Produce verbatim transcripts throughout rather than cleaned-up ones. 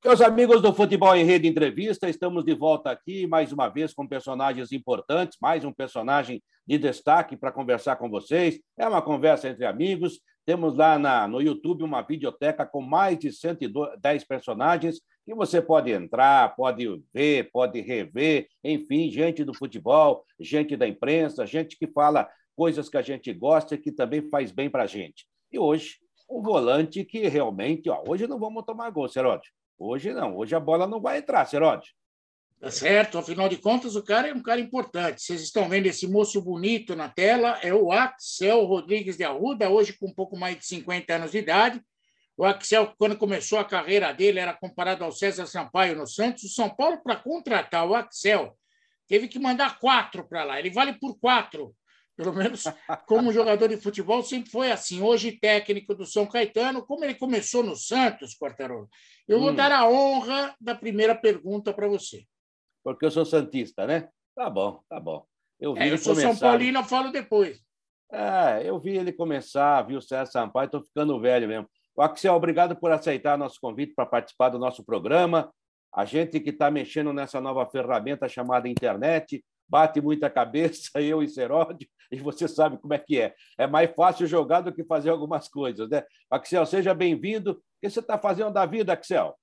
Meus amigos do Futebol em Rede Entrevista, estamos de volta aqui, mais uma vez, com personagens importantes, mais um personagem de destaque para conversar com vocês. É uma conversa entre amigos. Temos lá na, no YouTube uma videoteca com mais de cento e dez personagens que você pode entrar, pode ver, pode rever, enfim, gente do futebol, gente da imprensa, gente que fala coisas que a gente gosta e que também faz bem para a gente. E hoje, um volante que realmente... Ó, hoje não vamos tomar gol, Seródio. Hoje não, hoje a bola não vai entrar, Seródio. Tá certo, afinal de contas, o cara é um cara importante. Vocês estão vendo esse moço bonito na tela, é o Axel Rodrigues de Arruda, hoje com um pouco mais de cinquenta anos de idade. O Axel, quando começou a carreira dele, era comparado ao César Sampaio no Santos. O São Paulo, para contratar o Axel, teve que mandar quatro para lá. Ele vale por quatro. Pelo menos como jogador de futebol sempre foi assim. Hoje, técnico do São Caetano, como ele começou no Santos, Quartarolo, eu vou hum. dar a honra da primeira pergunta para você. Porque eu sou santista, né? Tá bom, tá bom. Eu, vi é, eu sou começar... São Paulino, eu falo depois. É, eu vi ele começar, vi o César Sampaio, estou ficando velho mesmo. O Axel, obrigado por aceitar nosso convite para participar do nosso programa. A gente que está mexendo nessa nova ferramenta chamada internet, bate muita cabeça, eu e Seródio, e você sabe como é que é. É mais fácil jogar do que fazer algumas coisas, né? Axel, seja bem-vindo. O que você está fazendo da vida, Axel?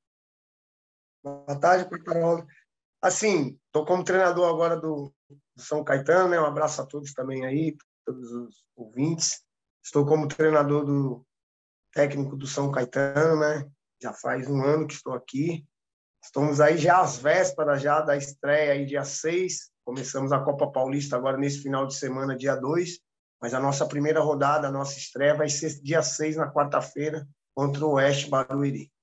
Boa tarde, Quartarolo. Assim, estou como treinador agora do, do São Caetano, né? Um abraço a todos também aí, todos os ouvintes. Estou como treinador do técnico do São Caetano, né? Já faz um ano que estou aqui. Estamos aí já às vésperas já da estreia, aí dia seis. Começamos a Copa Paulista agora nesse final de semana, dia dois. Mas a nossa primeira rodada, a nossa estreia vai ser dia seis, na quarta-feira, contra o Oeste Barueri.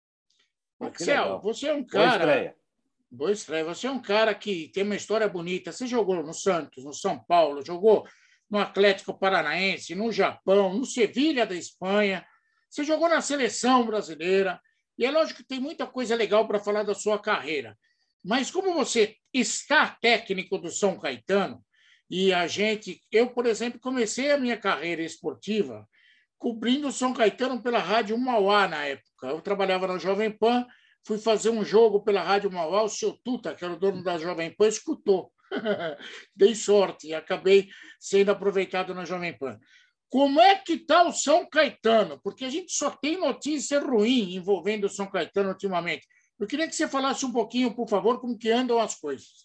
Axel, você é um cara... Boa estreia. Boa estreia. Você é um cara que tem uma história bonita. Você jogou no Santos, no São Paulo, jogou no Atlético Paranaense, no Japão, no Sevilha da Espanha. Você jogou na seleção brasileira. E é lógico que tem muita coisa legal para falar da sua carreira. Mas como você está técnico do São Caetano, e a gente... Eu, por exemplo, comecei a minha carreira esportiva cobrindo o São Caetano pela Rádio Mauá na época. Eu trabalhava na Jovem Pan, fui fazer um jogo pela Rádio Mauá, o seu Tuta, que era o dono da Jovem Pan, escutou. Dei sorte e acabei sendo aproveitado na Jovem Pan. Como é que está o São Caetano? Porque a gente só tem notícia ruim envolvendo o São Caetano ultimamente. Eu queria que você falasse um pouquinho, por favor, como que andam as coisas.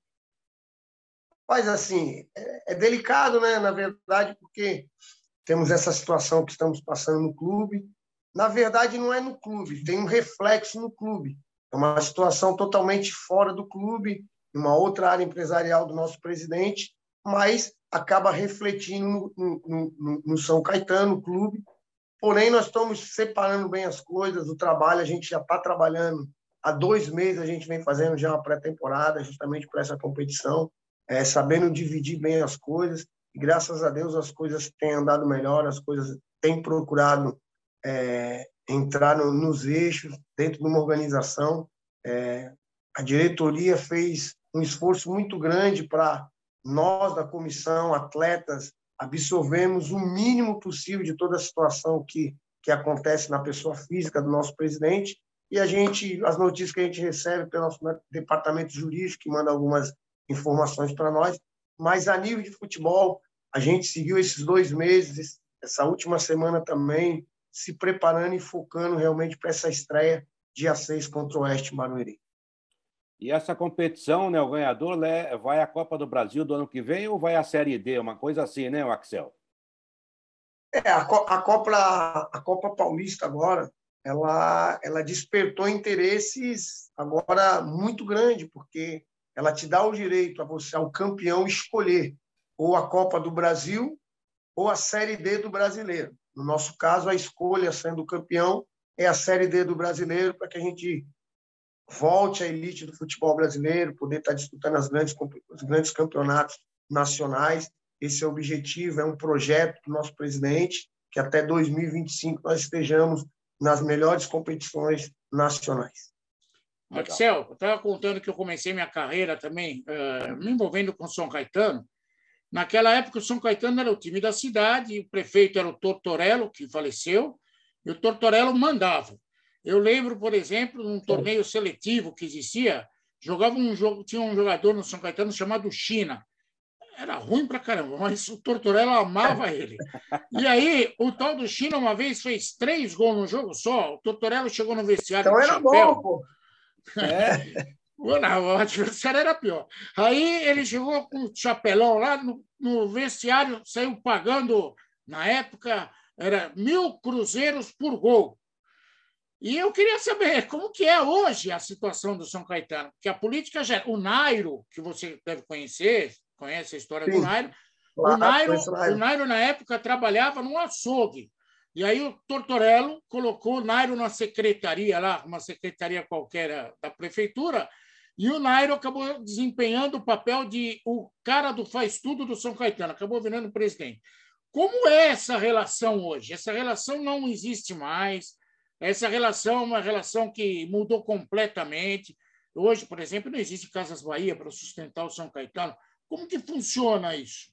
Mas, assim, é, é delicado, né? Na verdade, porque temos essa situação que estamos passando no clube. Na verdade, não é no clube, tem um reflexo no clube. É uma situação totalmente fora do clube, uma outra área empresarial do nosso presidente, mas acaba refletindo no, no, no, no São Caetano, no clube. Porém, nós estamos separando bem as coisas, o trabalho, a gente já está trabalhando. Há dois meses a gente vem fazendo já uma pré-temporada, justamente para essa competição, é, sabendo dividir bem as coisas. E, graças a Deus, as coisas têm andado melhor, as coisas têm procurado é, entrar no, nos eixos, dentro de uma organização. É, a diretoria fez um esforço muito grande para nós, da comissão, atletas, absorvermos o mínimo possível de toda a situação que, que acontece na pessoa física do nosso presidente. E a gente, as notícias que a gente recebe pelo nosso departamento jurídico, que manda algumas informações para nós, mas a nível de futebol, a gente seguiu esses dois meses, essa última semana também, se preparando e focando realmente para essa estreia dia seis contra o Oeste Barueri. E essa competição, né, o ganhador vai à Copa do Brasil do ano que vem ou vai à Série D? Uma coisa assim, né, Axel? É, a, a, Copa, a Copa Paulista agora, ela, ela despertou interesses agora muito grande, porque ela te dá o direito a você, ao campeão, escolher ou a Copa do Brasil ou a Série D do Brasileiro. No nosso caso, a escolha, sendo campeão, é a Série D do Brasileiro, para que a gente volte à elite do futebol brasileiro, poder estar disputando as grandes, os grandes campeonatos nacionais. Esse é o objetivo, é um projeto do nosso presidente, que até dois mil e vinte e cinco nós estejamos nas melhores competições nacionais. Axel, eu estava contando que eu comecei minha carreira também uh, me envolvendo com o São Caetano. Naquela época, o São Caetano era o time da cidade, e o prefeito era o Tortorello, que faleceu, e o Tortorello mandava. Eu lembro, por exemplo, num torneio seletivo que existia, jogava um jogo, tinha um jogador no São Caetano chamado China. Era ruim pra caramba, mas o Tortorella amava ele. E aí, o tal do China, uma vez, fez três gols no jogo só. O Tortorella chegou no vestiário Então de era chapéu. bom, pô. É. Não, o adversário era pior. Aí ele chegou com o chapelão lá no, no vestiário, saiu pagando, na época, era mil cruzeiros por gol. E eu queria saber como que é hoje a situação do São Caetano, porque a política já... O Nairo, que você deve conhecer, conhece a história Sim, do Nairo, claro, o Nairo, conheço o Nairo. o Nairo, na época, trabalhava num açougue. E aí o Tortorello colocou o Nairo na secretaria, lá, uma secretaria qualquer da prefeitura, e o Nairo acabou desempenhando o papel de o cara do faz-tudo do São Caetano, acabou virando presidente. Como é essa relação hoje? Essa relação não existe mais. Essa relação é uma relação que mudou completamente. Hoje, por exemplo, não existe Casas Bahia para sustentar o São Caetano. Como que funciona isso?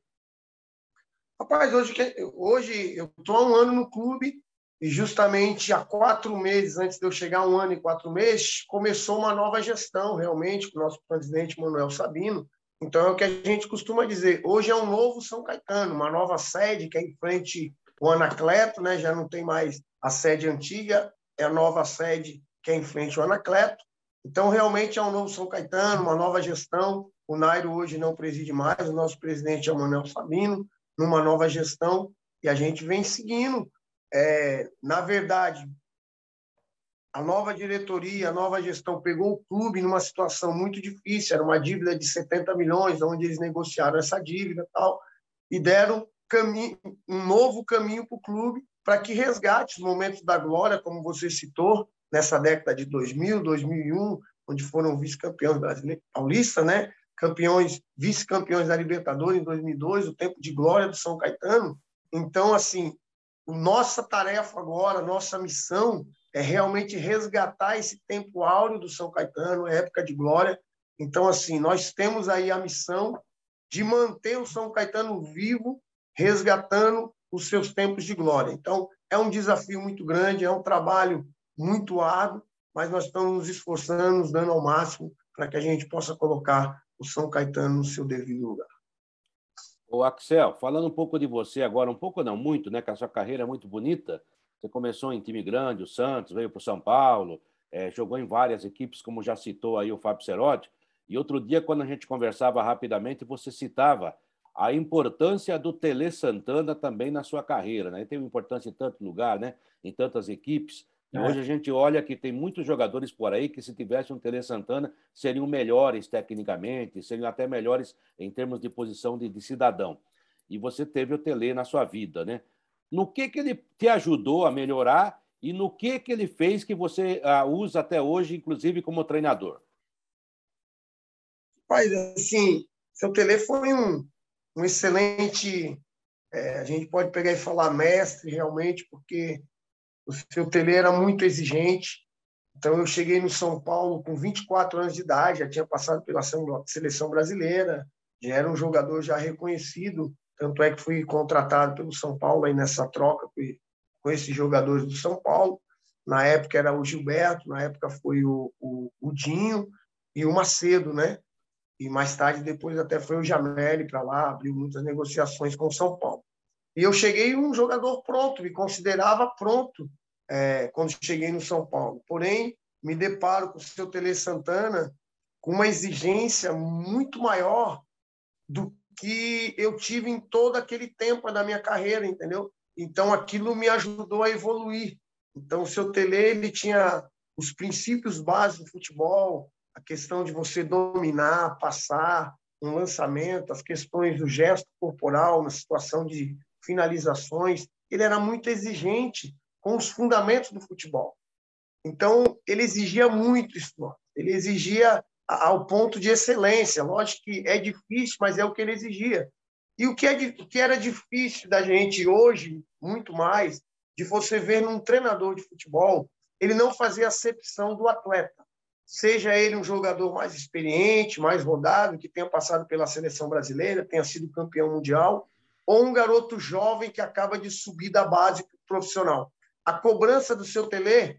Rapaz, hoje, hoje eu estou há um ano no clube e justamente há quatro meses, antes de eu chegar, um ano e quatro meses, começou uma nova gestão, realmente, com o nosso presidente Manuel Sabino. Então, é o que a gente costuma dizer. Hoje é um novo São Caetano, uma nova sede que é em frente ao Anacleto, né? Já não tem mais a sede antiga, é a nova sede que é em frente ao Anacleto. Então, realmente é um novo São Caetano, uma nova gestão. O Nairo hoje não preside mais, o nosso presidente é o Manuel Sabino, numa nova gestão, e a gente vem seguindo. É, na verdade, a nova diretoria, a nova gestão pegou o clube numa situação muito difícil, era uma dívida de setenta milhões, onde eles negociaram essa dívida e tal, e deram caminho, um novo caminho para o clube para que resgate os momentos da glória, como você citou, nessa década de dois mil, dois mil e um, onde foram vice-campeões brasileiros, paulista, né? Campeões, vice-campeões da Libertadores em dois mil e dois, o tempo de glória do São Caetano. Então, assim, nossa tarefa agora, nossa missão é realmente resgatar esse tempo áureo do São Caetano, época de glória. Então, assim, nós temos aí a missão de manter o São Caetano vivo, resgatando os seus tempos de glória. Então, é um desafio muito grande, é um trabalho muito árduo, mas nós estamos nos esforçando, nos dando ao máximo para que a gente possa colocar o São Caetano no seu devido lugar. Ô, Axel, falando um pouco de você agora, um pouco não, muito, né? Que a sua carreira é muito bonita. Você começou em time grande, o Santos, veio para o São Paulo, é, jogou em várias equipes, como já citou aí o Fábio Cerotti. E outro dia, quando a gente conversava rapidamente, você citava a importância do Tele Santana também na sua carreira, né? Ele teve importância em tanto lugar, né? Em tantas equipes. E é. Hoje a gente olha que tem muitos jogadores por aí que, se tivesse um Tele Santana, seriam melhores tecnicamente, seriam até melhores em termos de posição de, de cidadão. E você teve o Tele na sua vida, né? No que, que ele te ajudou a melhorar e no que, que ele fez que você uh, usa até hoje, inclusive como treinador? Pai, assim, seu Tele foi um, um excelente... É, a gente pode pegar e falar mestre, realmente, porque o seu Tele era muito exigente. Então, eu cheguei no São Paulo com vinte e quatro anos de idade, já tinha passado pela seleção brasileira, já era um jogador já reconhecido, tanto é que fui contratado pelo São Paulo aí nessa troca com esses jogadores do São Paulo. Na época era o Gilberto, na época foi o, o, o Dinho e o Macedo, né? E mais tarde, depois até foi o Jameli para lá, abriu muitas negociações com o São Paulo. E eu cheguei um jogador pronto, me considerava pronto é, quando cheguei no São Paulo. Porém, me deparo com o seu Tele Santana com uma exigência muito maior do que eu tive em todo aquele tempo da minha carreira, entendeu? Então, aquilo me ajudou a evoluir. Então, o seu Tele, ele tinha os princípios básicos do futebol, a questão de você dominar, passar, um lançamento, as questões do gesto corporal na situação de finalizações. Ele era muito exigente com os fundamentos do futebol. Então, ele exigia muito isso. Ele exigia ao ponto de excelência. Lógico que é difícil, mas é o que ele exigia. E o que, é, o que era difícil da gente hoje, muito mais, de você ver num treinador de futebol, ele não fazer acepção do atleta. Seja ele um jogador mais experiente, mais rodado, que tenha passado pela seleção brasileira, tenha sido campeão mundial, ou um garoto jovem que acaba de subir da base para o profissional. A cobrança do seu Tele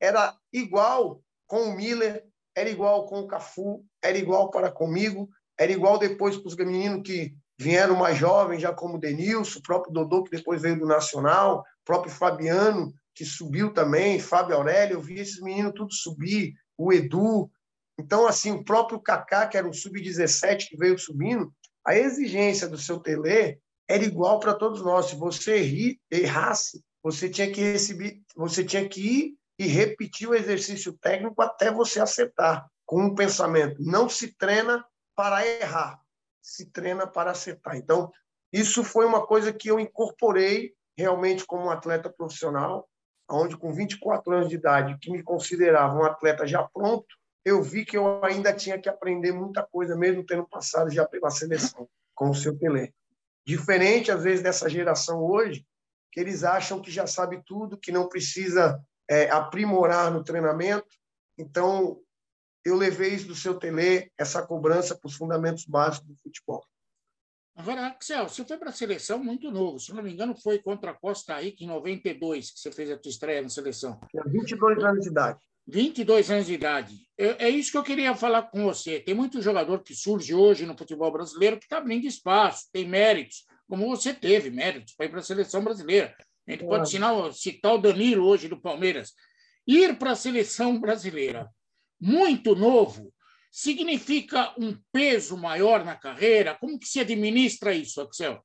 era igual com o Miller, era igual com o Cafu, era igual para comigo, era igual depois para os meninos que vieram mais jovens, já como o Denilson, o próprio Dodô, que depois veio do Nacional, o próprio Fabiano, que subiu também, Fábio Aurélio, eu vi esses meninos tudo subir, o Edu. Então, assim, o próprio Kaká, que era um sub dezessete que veio subindo, a exigência do seu Tele era igual para todos nós. Se você errasse, você tinha que receber, você tinha que ir e repetir o exercício técnico até você acertar, com um pensamento. Não se treina para errar, se treina para acertar. Então, isso foi uma coisa que eu incorporei realmente como um atleta profissional, onde com vinte e quatro anos de idade, que me considerava um atleta já pronto, eu vi que eu ainda tinha que aprender muita coisa, mesmo tendo passado já pela seleção, com o seu Pelé. Diferente, às vezes, dessa geração hoje, que eles acham que já sabe tudo, que não precisa é, aprimorar no treinamento. Então, eu levei isso do seu Tele, essa cobrança para os fundamentos básicos do futebol. Agora, Axel, você foi para a seleção muito novo. Se não me engano, foi contra a Costa Rica em noventa e dois que você fez a sua estreia na seleção. Tinha vinte e dois anos de idade. vinte e dois anos de idade. É, é isso que eu queria falar com você. Tem muito jogador que surge hoje no futebol brasileiro que está abrindo espaço, tem méritos, como você teve méritos para ir para a seleção brasileira. A gente pode citar, citar o Danilo hoje do Palmeiras. Ir para a seleção brasileira muito novo significa um peso maior na carreira? Como que se administra isso, Axel?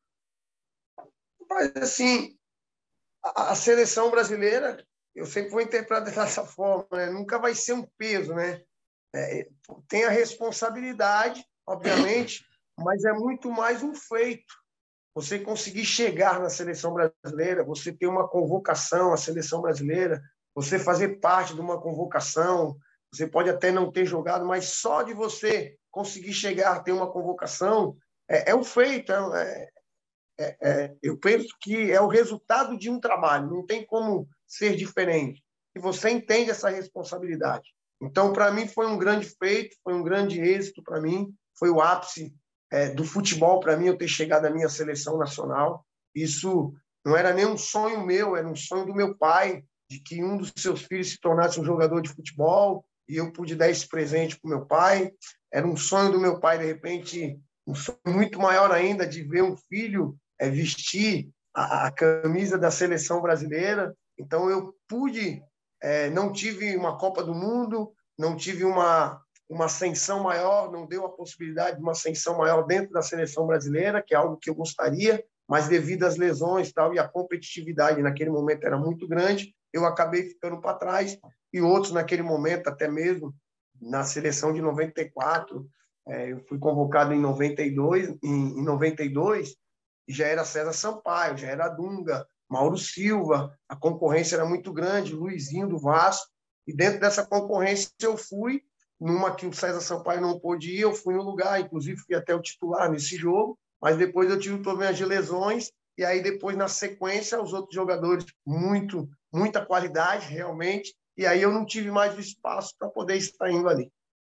Mas, assim, a, a seleção brasileira, eu sempre vou interpretar dessa forma, né? Nunca vai ser um peso, né? É, tem a responsabilidade, obviamente, mas é muito mais um feito. Você conseguir chegar na seleção brasileira, você ter uma convocação à seleção brasileira, você fazer parte de uma convocação, você pode até não ter jogado, mas só de você conseguir chegar, ter uma convocação, é, é um feito. É, é, é, eu penso que é o resultado de um trabalho, não tem como ser diferente. E você entende essa responsabilidade. Então, para mim, foi um grande feito, foi um grande êxito para mim, foi o ápice é, do futebol para mim, eu ter chegado à minha seleção nacional. Isso não era nem um sonho meu, era um sonho do meu pai, de que um dos seus filhos se tornasse um jogador de futebol, e eu pude dar esse presente para o meu pai. Era um sonho do meu pai, de repente, um sonho muito maior ainda, de ver um filho é, vestir a, a camisa da seleção brasileira. Então, eu pude, é, não tive uma Copa do Mundo, não tive uma, uma ascensão maior, não deu a possibilidade de uma ascensão maior dentro da seleção brasileira, que é algo que eu gostaria, mas devido às lesões tal, e a competitividade naquele momento era muito grande, eu acabei ficando para trás, e outros naquele momento, até mesmo na seleção de noventa e quatro, é, eu fui convocado em noventa e dois, em, em noventa e dois, e já era César Sampaio, já era Dunga, Mauro Silva, a concorrência era muito grande, Luizinho do Vasco, e dentro dessa concorrência eu fui, numa que o César Sampaio não pôde ir, eu fui no lugar, inclusive fui até o titular nesse jogo, mas depois eu tive um problema de lesões, e aí depois, na sequência, os outros jogadores, muito, muita qualidade, realmente, e aí eu não tive mais o espaço para poder estar indo ali.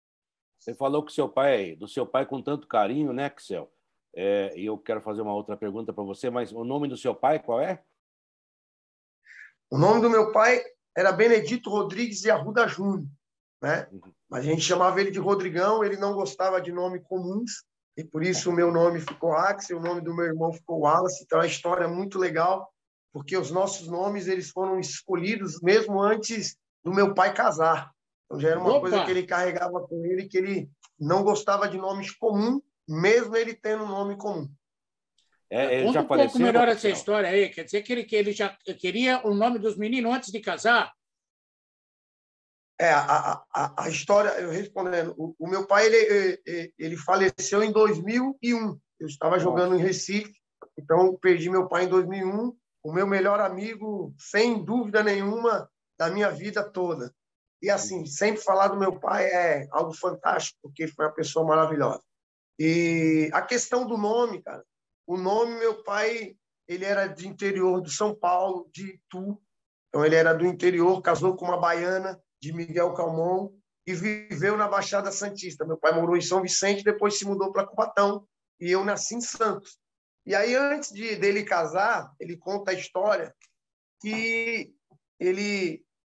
Você falou que seu pai, do seu pai com tanto carinho, né, Axel? É, e eu quero fazer uma outra pergunta para você, mas o nome do seu pai qual é? O nome do meu pai era Benedito Rodrigues de Arruda Júnior, né? Uhum. Mas a gente chamava ele de Rodrigão, ele não gostava de nomes comuns, e por isso o meu nome ficou Axel, o nome do meu irmão ficou Wallace. Então, a história é muito legal, porque os nossos nomes eles foram escolhidos mesmo antes do meu pai casar. Então, já era uma Opa! coisa que ele carregava com ele, que ele não gostava de nomes comuns, mesmo ele tendo um nome comum. É, Conta já um faleceu, pouco melhor essa história aí. Quer dizer que ele, que ele já queria o nome dos meninos antes de casar? É, a, a, a história, eu respondendo, o, o meu pai ele, ele, ele faleceu em dois mil e um. Eu estava Nossa. jogando em Recife, então perdi meu pai em dois mil e um, o meu melhor amigo, sem dúvida nenhuma, da minha vida toda. E assim, sempre falar do meu pai é algo fantástico, porque foi uma pessoa maravilhosa. E a questão do nome, cara, o nome, meu pai, ele era de interior do São Paulo, de Itu, então ele era do interior, casou com uma baiana, de Miguel Calmon, e viveu na Baixada Santista. Meu pai morou em São Vicente, depois se mudou para Cubatão, e eu nasci em Santos. E aí, antes de, dele casar, ele conta a história que ele,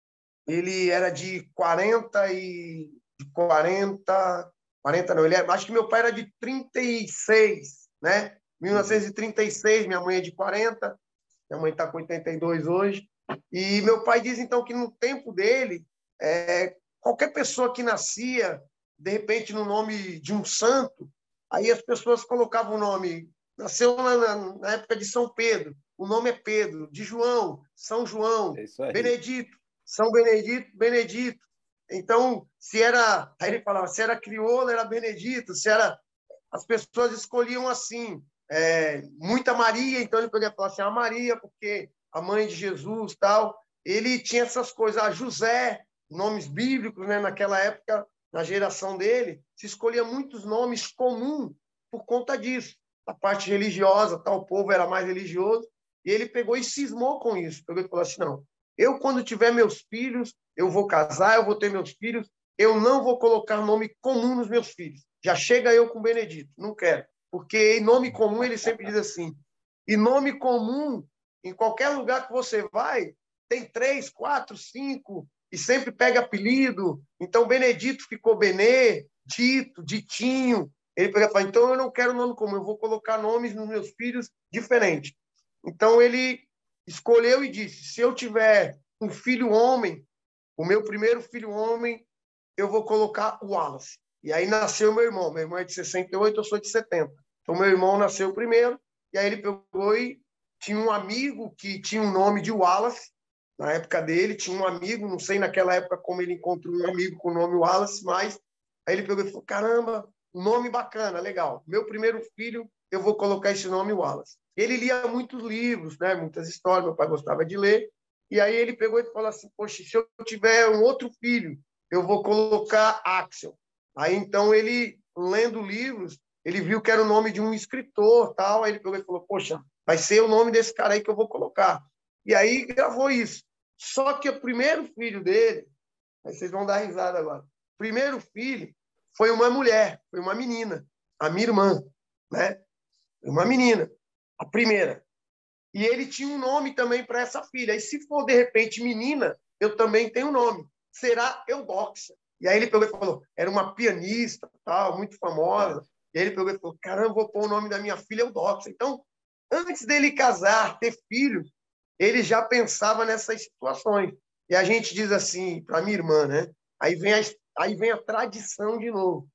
ele era de quarenta e... De quarenta... quarenta não, ele era, acho que meu pai era de trinta e seis, né? mil novecentos e trinta e seis, minha mãe é de quarenta, minha mãe está com oitenta e dois hoje. E meu pai diz, então, que no tempo dele, é, qualquer pessoa que nascia, de repente, no nome de um santo, aí as pessoas colocavam o nome, nasceu na, na época de São Pedro, o nome é Pedro, de João, São João, É isso aí. Benedito, São Benedito, Benedito. Então, se era, aí ele falava, se era crioulo, era Benedito, se era, as pessoas escolhiam assim, é, muita Maria, então ele podia falar assim, a Maria, porque a mãe de Jesus, tal. Ele tinha essas coisas, a José, nomes bíblicos, né? Naquela época, na geração dele, se escolhia muitos nomes comuns por conta disso. A parte religiosa, tal, o povo era mais religioso, e ele pegou e cismou com isso. Pegou e falou assim, não, eu, quando tiver meus filhos, eu vou casar, eu vou ter meus filhos, eu não vou colocar nome comum nos meus filhos. Já chega eu com Benedito, não quero. Porque em nome comum, ele sempre diz assim, e nome comum, em qualquer lugar que você vai, tem três, quatro, cinco, e sempre pega apelido. Então, Benedito ficou Benê, Dito, Ditinho. Ele pega e fala, então eu não quero nome comum, eu vou colocar nomes nos meus filhos diferentes. Então, ele escolheu e disse, se eu tiver um filho homem, o meu primeiro filho homem, eu vou colocar o Wallace. E aí nasceu meu irmão. Meu irmão é de sessenta e oito, eu sou de setenta. Então, meu irmão nasceu primeiro, e aí ele pegou e tinha um amigo que tinha o nome de Wallace, na época dele, tinha um amigo, não sei naquela época como ele encontrou um amigo com o nome Wallace, mas aí ele pegou e falou, caramba, nome bacana, legal. Meu primeiro filho, eu vou colocar esse nome Wallace. Ele lia muitos livros, né, muitas histórias, meu pai gostava de ler, e aí ele pegou e falou assim, poxa, se eu tiver um outro filho, eu vou colocar Axel. Aí, então, ele, lendo livros, ele viu que era o nome de um escritor, tal, aí ele pegou e falou, poxa, vai ser o nome desse cara aí que eu vou colocar. E aí gravou isso. Só que o primeiro filho dele, aí vocês vão dar risada agora, o primeiro filho foi uma mulher, foi uma menina, a minha irmã, né? Uma menina, a primeira. E ele tinha um nome também para essa filha. E se for, de repente, menina, eu também tenho um nome. Será Eudóxia. E aí ele pegou e falou, era uma pianista, tal, muito famosa. E aí ele pegou e falou, caramba, vou pôr o nome da minha filha Eudóxia. Então, antes dele casar, ter filhos, ele já pensava nessas situações. E a gente diz assim, para minha irmã, né? Aí vem, a, aí vem a tradição de novo.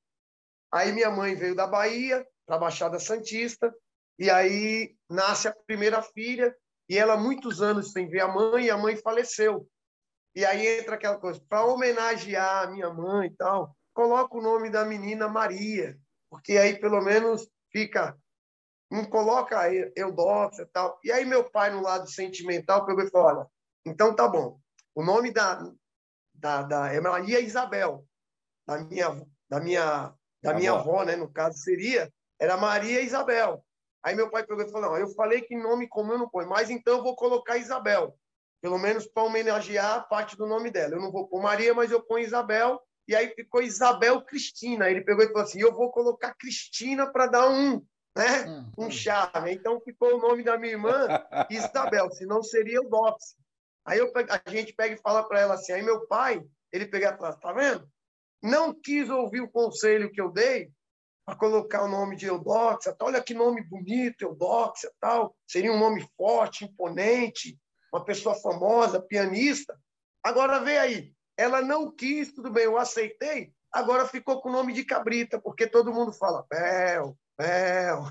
Aí minha mãe veio da Bahia, para a Baixada Santista, e aí nasce a primeira filha, e ela muitos anos sem ver a mãe, e a mãe faleceu. E aí entra aquela coisa, para homenagear a minha mãe e tal, coloca o nome da menina Maria, porque aí pelo menos fica, não coloca Eudóxia e tal. E aí meu pai, no lado sentimental, pegou e falou, olha, então tá bom, o nome da, da, da é Maria Isabel, da minha, da minha, da minha avó, né, no caso seria, era Maria Isabel. Aí meu pai pegou e falou, não, eu falei que nome comum eu não põe, mas então eu vou colocar Isabel, pelo menos para homenagear a parte do nome dela. Eu não vou pôr Maria, mas eu ponho Isabel, e aí ficou Isabel Cristina. Aí ele pegou e falou assim, eu vou colocar Cristina para dar um, né, hum, um charme. Então ficou o nome da minha irmã Isabel, senão seria Eudóxia. Aí eu, a gente pega e fala para ela assim, aí meu pai, ele pega e fala, tá vendo? Não quis ouvir o conselho que eu dei para colocar o nome de Eudóxia, tal. Olha que nome bonito, Eudóxia, tal. Seria um nome forte, imponente, uma pessoa famosa, pianista. Agora, vê aí, ela não quis, tudo bem, eu aceitei, agora ficou com o nome de Cabrita, porque todo mundo fala Bel, Bel.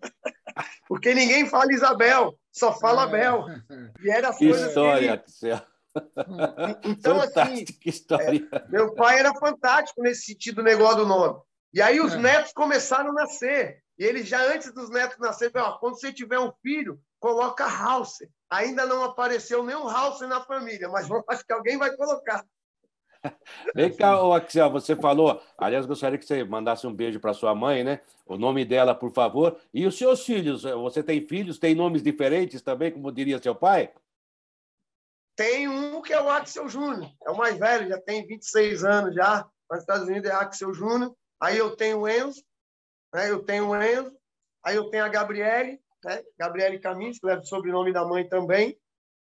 Porque ninguém fala Isabel, só fala é. Bel. E era que história, que ele... Então, assim, história. É, meu pai era fantástico nesse sentido do negócio do nome. E aí os é. netos começaram a nascer. E ele já, antes dos netos nascerem, falou, quando você tiver um filho, coloca House. Ainda não apareceu nenhum House na família, mas acho que alguém vai colocar. Vem cá, Axel, você falou, aliás, gostaria que você mandasse um beijo para sua mãe, né? O nome dela, por favor. E os seus filhos, você tem filhos, tem nomes diferentes também, como diria seu pai? Tem um que é o Axel Júnior, é o mais velho, já tem vinte e seis anos já, nos Estados Unidos é Axel Júnior. Aí eu tenho o Enzo, né? eu tenho o Enzo, aí eu tenho a Gabriele, né? Gabriele Camis, que leva o sobrenome da mãe também.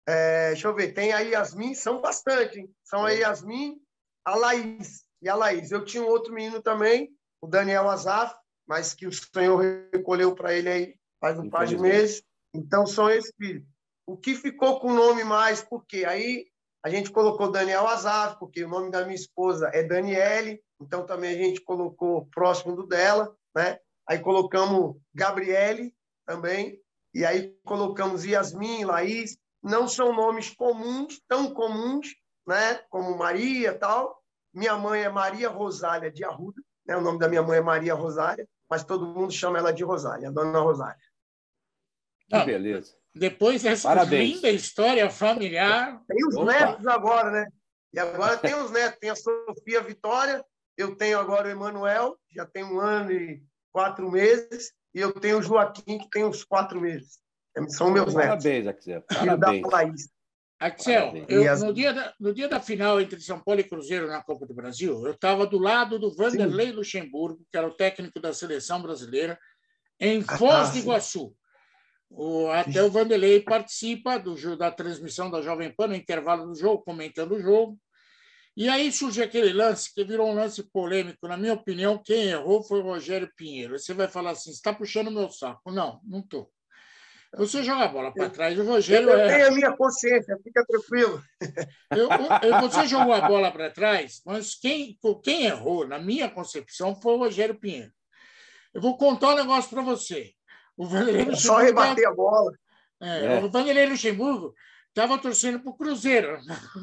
É, deixa eu ver, tem a Yasmin, são bastante, hein? São a Yasmin, a Laís. E a Laís. Eu tinha um outro menino também, o Daniel Azaf, mas que o Senhor recolheu para ele aí faz um par de meses. Então, são esses filhos. O que ficou com o nome mais, porque aí a gente colocou Daniel Azaf, porque o nome da minha esposa é Daniele, então também a gente colocou próximo do dela, né? Aí colocamos Gabriele também, e aí colocamos Yasmin, Laís. Não são nomes comuns, tão comuns, né? Como Maria e tal. Minha mãe é Maria Rosália de Arruda, né? O nome da minha mãe é Maria Rosália, mas todo mundo chama ela de Rosália, a dona Rosália. Que Não, beleza. Depois dessa Parabéns. linda história familiar... Tem os Opa. netos agora, né? E agora tem os netos. Tem a Sofia Vitória, eu tenho agora o Emanuel, já tem um ano e quatro meses, e eu tenho o Joaquim, que tem uns quatro meses. São meus Parabéns, netos. Axel. Parabéns. Parabéns. Axel, eu, as... no, dia da, no dia da final entre São Paulo e Cruzeiro na Copa do Brasil, eu estava do lado do Vanderlei sim. Luxemburgo, que era o técnico da seleção brasileira, em Foz ah, do Iguaçu. O, até o Vanderlei participa do, da transmissão da Jovem Pan no intervalo do jogo, comentando o jogo. E aí surge aquele lance que virou um lance polêmico. Na minha opinião, quem errou foi o Rogério Pinheiro. Você vai falar assim, você está puxando meu saco. Não, não estou. Você joga a bola para trás, o Rogério... Eu é... tenho a minha consciência, fica tranquilo. Eu, eu, você jogou a bola para trás, mas quem, quem errou, na minha concepção, foi o Rogério Pinheiro. Eu vou contar um negócio para você. O Vanderlei é só rebater tava, a bola. É, é. O Vanderlei Luxemburgo estava torcendo para o Cruzeiro.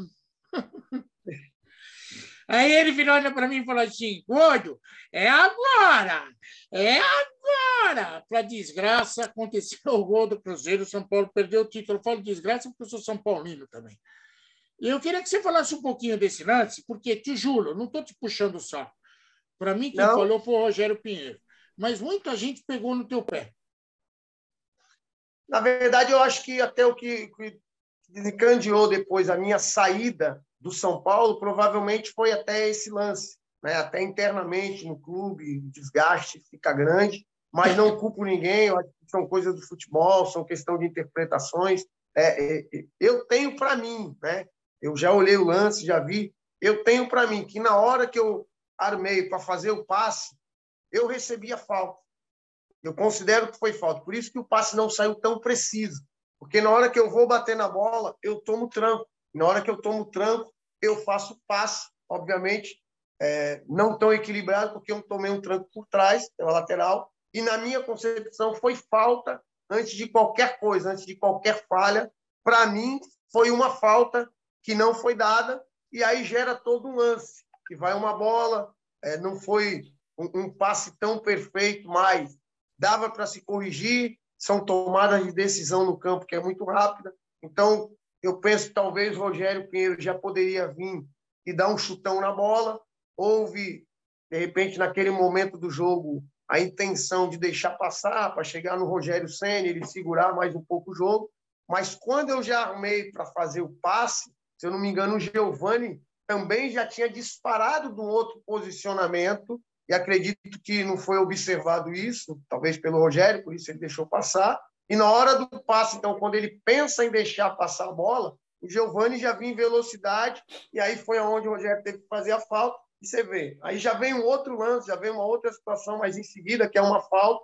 Aí ele virou para mim e falou assim, Gordo, é agora, é agora. Para desgraça, aconteceu o gol do Cruzeiro, o São Paulo perdeu o título. Eu falo desgraça porque eu sou São Paulino também. E eu queria que você falasse um pouquinho desse lance, porque, te juro, não estou te puxando o saco. Para mim, quem não. falou foi o Rogério Pinheiro. Mas muita gente pegou no teu pé. Na verdade, eu acho que até o que, que desencadeou depois a minha saída do São Paulo, provavelmente foi até esse lance, né? Até internamente no clube, o desgaste fica grande, mas não culpo ninguém, eu acho que são coisas do futebol, são questão de interpretações. É, é, eu tenho para mim, né? Eu já olhei o lance, já vi, eu tenho para mim que na hora que eu armei para fazer o passe, eu recebi a falta. Eu considero que foi falta, por isso que o passe não saiu tão preciso, porque na hora que eu vou bater na bola, eu tomo tranco. Na hora que eu tomo tranco, eu faço passe, obviamente, é, não tão equilibrado, porque eu tomei um tranco por trás, pela lateral, e na minha concepção foi falta antes de qualquer coisa, antes de qualquer falha. Para mim, foi uma falta que não foi dada, e aí gera todo um lance, que vai uma bola, é, não foi um, um passe tão perfeito, mas dava para se corrigir, são tomadas de decisão no campo que é muito rápida. Então, eu penso que talvez o Rogério Pinheiro já poderia vir e dar um chutão na bola. Houve, de repente, naquele momento do jogo, a intenção de deixar passar para chegar no Rogério Ceni, ele segurar mais um pouco o jogo. Mas quando eu já armei para fazer o passe, se eu não me engano, o Giovani também já tinha disparado de um outro posicionamento, e acredito que não foi observado isso, talvez pelo Rogério, por isso ele deixou passar. E na hora do passe, então, quando ele pensa em deixar passar a bola, o Giovani já vinha em velocidade, e aí foi onde o Rogério teve que fazer a falta, e você vê. Aí já vem um outro lance, já vem uma outra situação mais em seguida, que é uma falta,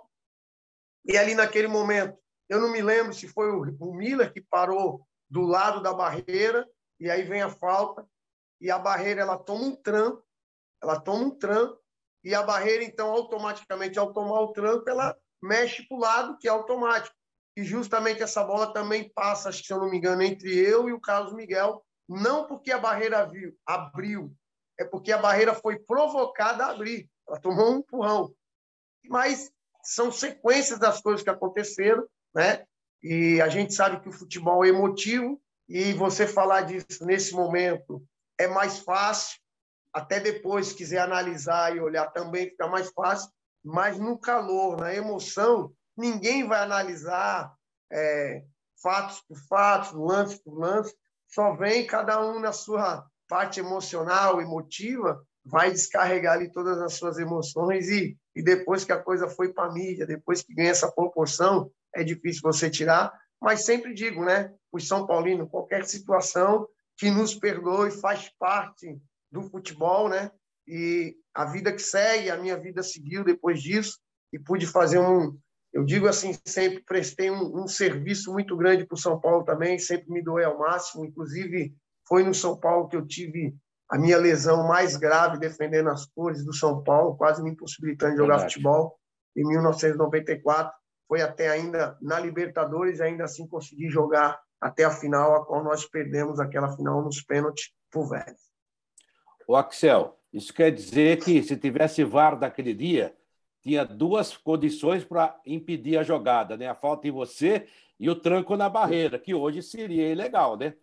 e ali naquele momento, eu não me lembro se foi o, o Miller que parou do lado da barreira, e aí vem a falta, e a barreira ela toma um tranco, ela toma um tranco, e a barreira, então, automaticamente, ao tomar o tranco, ela mexe para o lado, que é automático. E justamente essa bola também passa, acho que, se eu não me engano, entre eu e o Carlos Miguel, não porque a barreira viu, abriu, é porque a barreira foi provocada a abrir. Ela tomou um empurrão. Mas são sequências das coisas que aconteceram, né? E a gente sabe que o futebol é emotivo, e você falar disso nesse momento é mais fácil, até depois, se quiser analisar e olhar também fica mais fácil, mas no calor, na emoção, ninguém vai analisar é, fatos por fatos, lance por lance, só vem cada um na sua parte emocional, emotiva, vai descarregar ali todas as suas emoções e, e depois que a coisa foi para a mídia, depois que ganha essa proporção, é difícil você tirar, mas sempre digo, né, os São Paulinos, qualquer situação que nos perdoe faz parte do futebol, né? E a vida que segue, a minha vida seguiu depois disso e pude fazer um, eu digo assim, sempre prestei um, um serviço muito grande para o São Paulo também, sempre me doei ao máximo, inclusive foi no São Paulo que eu tive a minha lesão mais grave defendendo as cores do São Paulo, quase me impossibilitando de jogar Verdade. futebol, em mil novecentos e noventa e quatro, foi até ainda na Libertadores, ainda assim consegui jogar até a final, a qual nós perdemos aquela final nos pênaltis para o Vélez. O Axel, isso quer dizer que se tivesse V A R daquele dia, tinha duas condições para impedir a jogada, né? A falta em você e o tranco na barreira, que hoje seria ilegal, né?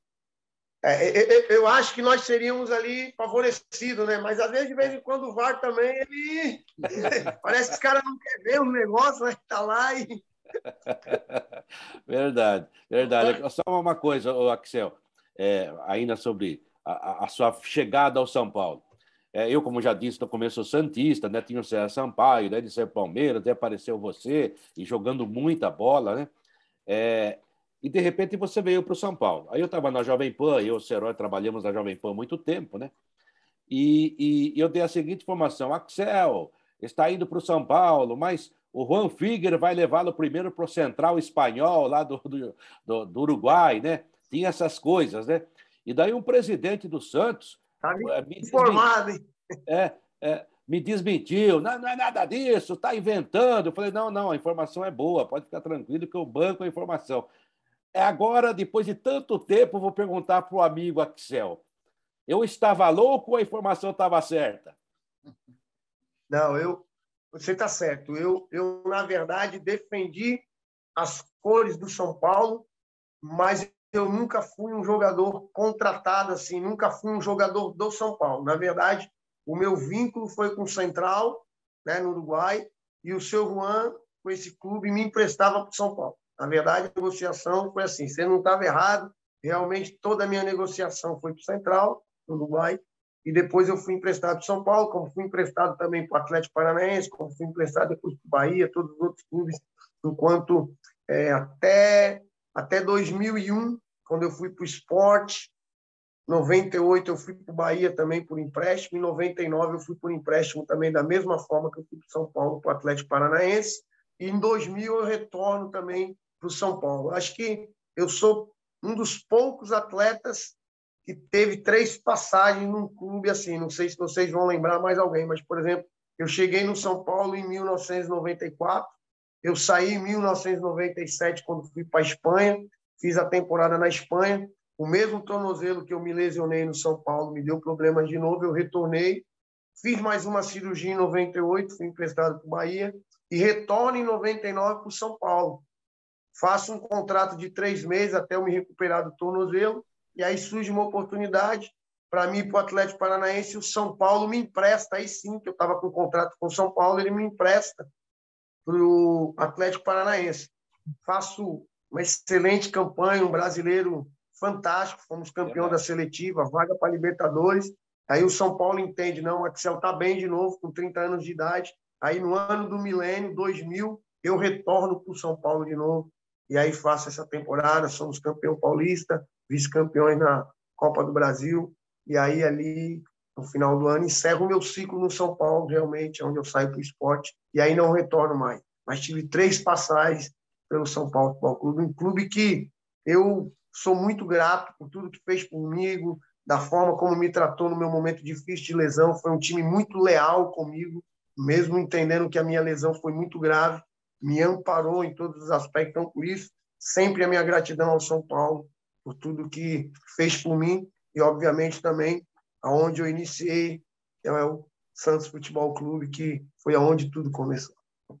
É, eu acho que nós seríamos ali favorecidos, né? Mas às vezes, de vez em quando, o V A R também, ele parece que os caras não querem ver o negócio, né? Tá lá e... Verdade, verdade. Só uma coisa, Axel, é, ainda sobre a, a sua chegada ao São Paulo. É, eu, como já disse no começo, sou santista, né? Tinha o César Sampaio, né? De ser Palmeiras, até apareceu você, e jogando muita bola, né? É, e, de repente, você veio para o São Paulo. Aí eu estava na Jovem Pan, eu e o Serói trabalhamos na Jovem Pan há muito tempo, né? E, e eu dei a seguinte informação: Axel está indo para o São Paulo, mas o Juan Figuer vai levá-lo primeiro para o Central Espanhol, lá do, do, do Uruguai, né? Tinha essas coisas, né? E daí um presidente do Santos... Está me informado, hein? É, é, me desmentiu. Não, não é nada disso, está inventando. Eu falei, não, não, a informação é boa, pode ficar tranquilo que eu banco a informação. É agora, depois de tanto tempo, vou perguntar para o amigo Axel. Eu estava louco ou a informação estava certa? Não, eu... Você está certo. Eu, eu, na verdade, defendi as cores do São Paulo, mas eu nunca fui um jogador contratado assim, nunca fui um jogador do São Paulo. Na verdade, o meu vínculo foi com o Central, né, no Uruguai, e o seu Juan, com esse clube, me emprestava para o São Paulo. Na verdade, a negociação foi assim, você não estava errado, realmente toda a minha negociação foi para o Central, no Uruguai, e depois eu fui emprestado para São Paulo, como fui emprestado também para o Atlético Paranaense, como fui emprestado depois para o Bahia, todos os outros clubes, enquanto é, até, até dois mil e um, quando eu fui para o Sport, em noventa e oito eu fui para o Bahia também por empréstimo, em noventa e nove eu fui por empréstimo também da mesma forma que eu fui para São Paulo, para o Atlético Paranaense, e em dois mil eu retorno também para o São Paulo. Acho que eu sou um dos poucos atletas que teve três passagens num clube assim. Não sei se vocês vão lembrar mais alguém, mas, por exemplo, eu cheguei no São Paulo em mil novecentos e noventa e quatro, eu saí em mil novecentos e noventa e sete quando fui para a Espanha, fiz a temporada na Espanha, o mesmo tornozelo que eu me lesionei no São Paulo me deu problemas de novo, eu retornei, fiz mais uma cirurgia em noventa e oito, fui emprestado para o Bahia, e retorno em noventa e nove para o São Paulo. Faço um contrato de três meses até eu me recuperar do tornozelo, e aí surge uma oportunidade para mim para o Atlético Paranaense, o São Paulo me empresta, aí sim, que eu estava com um contrato com o São Paulo, ele me empresta para o Atlético Paranaense. Faço uma excelente campanha, um brasileiro fantástico, fomos campeão é da seletiva, vaga para Libertadores, aí o São Paulo entende, não, o Axel está bem de novo, com trinta anos de idade, aí no ano do milênio, dois mil, eu retorno para o São Paulo de novo, e aí faço essa temporada, somos campeão paulista, vice-campeões na Copa do Brasil, e aí ali, no final do ano, encerro o meu ciclo no São Paulo, realmente, onde eu saio para o esporte, e aí não retorno mais. Mas tive três passagens pelo São Paulo Futebol Clube, um clube que eu sou muito grato por tudo que fez comigo, da forma como me tratou no meu momento difícil de lesão, foi um time muito leal comigo, mesmo entendendo que a minha lesão foi muito grave, me amparou em todos os aspectos, então por isso, sempre a minha gratidão ao São Paulo, por tudo que fez por mim, e obviamente também aonde eu iniciei, é o Santos Futebol Clube, que foi aonde tudo começou.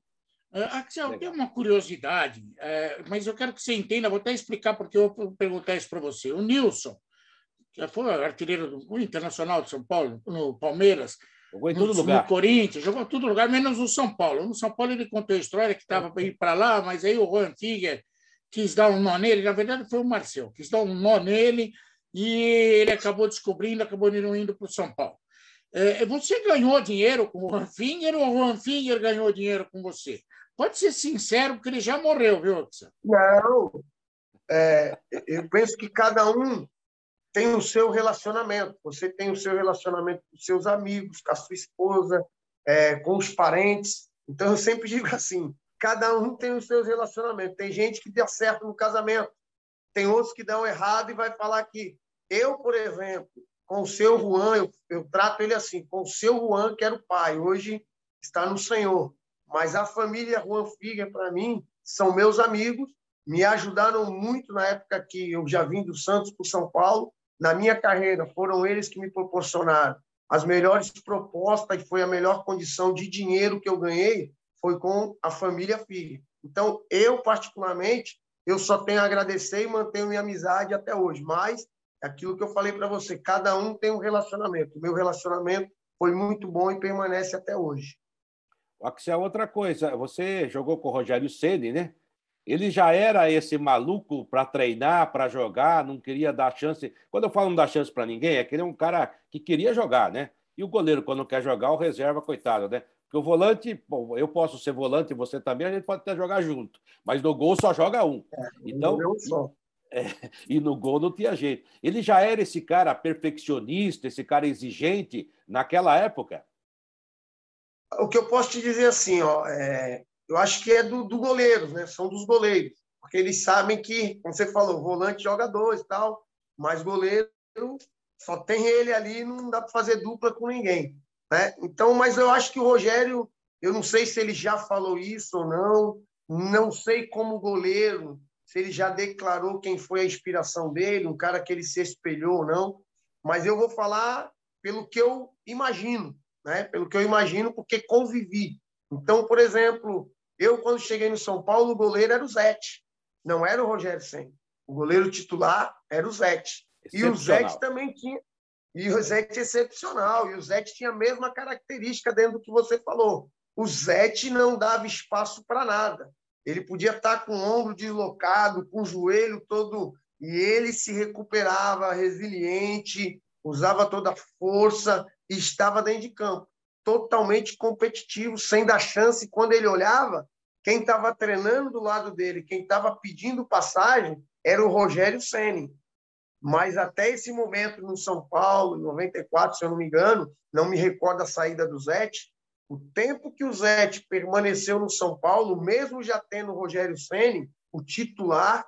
Uh, Axel, tem uma curiosidade, uh, mas eu quero que você entenda, vou até explicar porque eu vou perguntar isso para você. O Nilson, que foi artilheiro do Internacional de São Paulo, no Palmeiras, jogou em no, todo lugar. No Corinthians, jogou em todo lugar, menos no São Paulo. No São Paulo ele contou a história que estava para ir para lá, mas aí o Juan Figuer quis dar um nó nele, na verdade foi o Marcel, quis dar um nó nele e ele acabou descobrindo, acabou não indo para o São Paulo. Uh, você ganhou dinheiro com o Juan Figuer ou o Juan Figuer ganhou dinheiro com você? pode ser sincero, porque ele já morreu, viu, Axel? Não, é, eu penso que cada um tem o seu relacionamento. Você tem o seu relacionamento com os seus amigos, com a sua esposa, é, com os parentes. Então, eu sempre digo assim, cada um tem os seus relacionamentos. Tem gente que dá certo no casamento, tem outros que dão errado e vai falar que eu, por exemplo, com o seu Juan, eu, eu trato ele assim, com o seu Juan, que era o pai, hoje está no Senhor. Mas a família Juan Figueiredo, para mim, são meus amigos, me ajudaram muito na época que eu já vim do Santos para o São Paulo. Na minha carreira, foram eles que me proporcionaram as melhores propostas e foi a melhor condição de dinheiro que eu ganhei, foi com a família Figueiredo. Então, eu, particularmente, eu só tenho a agradecer e mantenho minha amizade até hoje. Mas, aquilo que eu falei para você, cada um tem um relacionamento. O meu relacionamento foi muito bom e permanece até hoje. Axel, outra coisa, você jogou com o Rogério Ceni, né? Ele já era esse maluco para treinar, para jogar, não queria dar chance. Quando eu falo não dar chance para ninguém, é que ele é um cara que queria jogar, né? E o goleiro, quando não quer jogar, o reserva, coitado, né? Porque o volante, bom, eu posso ser volante e você também, a gente pode até jogar junto, mas no gol só joga um. Então, Eu só. É, e no gol não tinha jeito. Ele já era esse cara perfeccionista, esse cara exigente naquela época? O que eu posso te dizer assim, ó, é, eu acho que é do, do goleiro, né? São dos goleiros, porque eles sabem que, como você falou, volante joga dois e tal, mas goleiro só tem ele ali, não dá para fazer dupla com ninguém, né? Então, mas eu acho que o Rogério, eu não sei se ele já falou isso ou não, não sei como goleiro, se ele já declarou quem foi a inspiração dele, um cara que ele se espelhou ou não, mas eu vou falar pelo que eu imagino, né? Pelo que eu imagino, porque convivi. Então, por exemplo, eu, quando cheguei no São Paulo, o goleiro era o Zete, não era o Rogério Ceni. O goleiro titular era o Zete. E o Zete também tinha. E o Zete é excepcional. E o Zete tinha a mesma característica dentro do que você falou. O Zete não dava espaço para nada. Ele podia estar com o ombro deslocado, com o joelho todo. E ele se recuperava, resiliente, usava toda a força e estava dentro de campo. Totalmente competitivo, sem dar chance. Quando ele olhava, quem estava treinando do lado dele, quem estava pedindo passagem, era o Rogério Ceni. Mas até esse momento no São Paulo, em noventa e quatro, se eu não me engano, não me recordo a saída do Zete, o tempo que o Zete permaneceu no São Paulo, mesmo já tendo o Rogério Ceni, o titular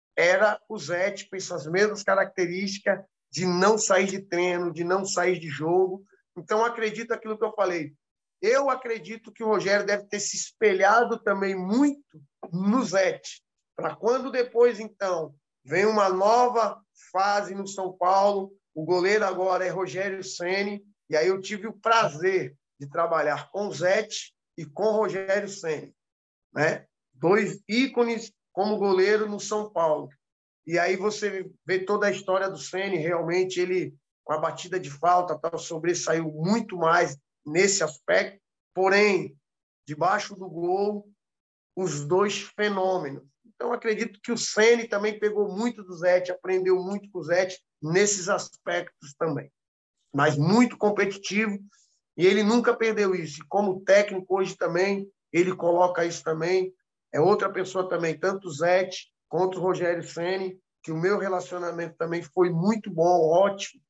era o Zete, com essas mesmas características de não sair de treino, de não sair de jogo. Então, acredito naquilo que eu falei. Eu acredito que o Rogério deve ter se espelhado também muito no Zete, para quando depois, então, vem uma nova fase no São Paulo, o goleiro agora é Rogério Ceni, e aí eu tive o prazer de trabalhar com o Zete e com o Rogério Ceni, né? Dois ícones como goleiro no São Paulo. E aí você vê toda a história do Ceni, realmente ele, com a batida de falta, tal, sobressaiu muito mais nesse aspecto, porém, debaixo do gol, os dois fenômenos. Então, acredito que o Ceni também pegou muito do Zete, aprendeu muito com o Zete nesses aspectos também. Mas muito competitivo, e ele nunca perdeu isso. E como técnico hoje também, ele coloca isso também. É outra pessoa também, tanto o Zete quanto o Rogério Ceni, que o meu relacionamento também foi muito bom, ótimo,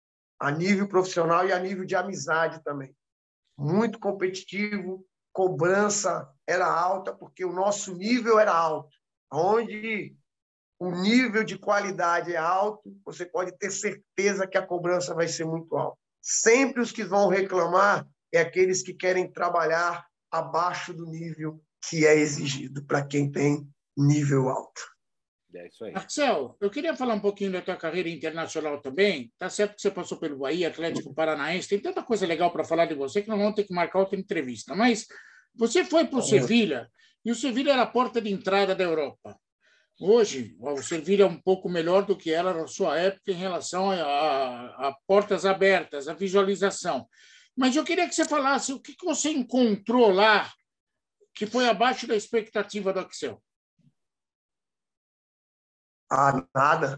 a nível profissional e a nível de amizade também. Muito competitivo, cobrança era alta, porque o nosso nível era alto. Onde o nível de qualidade é alto, você pode ter certeza que a cobrança vai ser muito alta. Sempre os que vão reclamar é aqueles que querem trabalhar abaixo do nível que é exigido para quem tem nível alto. É isso aí. Axel, eu queria falar um pouquinho da tua carreira internacional também. Tá certo que você passou pelo Bahia, Atlético Paranaense, tem tanta coisa legal para falar de você que nós vamos ter que marcar outra entrevista. Mas você foi para o Sevilha, e o Sevilha era a porta de entrada da Europa. Hoje, o Sevilha é um pouco melhor do que era na sua época em relação a, a, a portas abertas, a visualização. Mas eu queria que você falasse o que você encontrou lá que foi abaixo da expectativa do Axel. Ah, nada.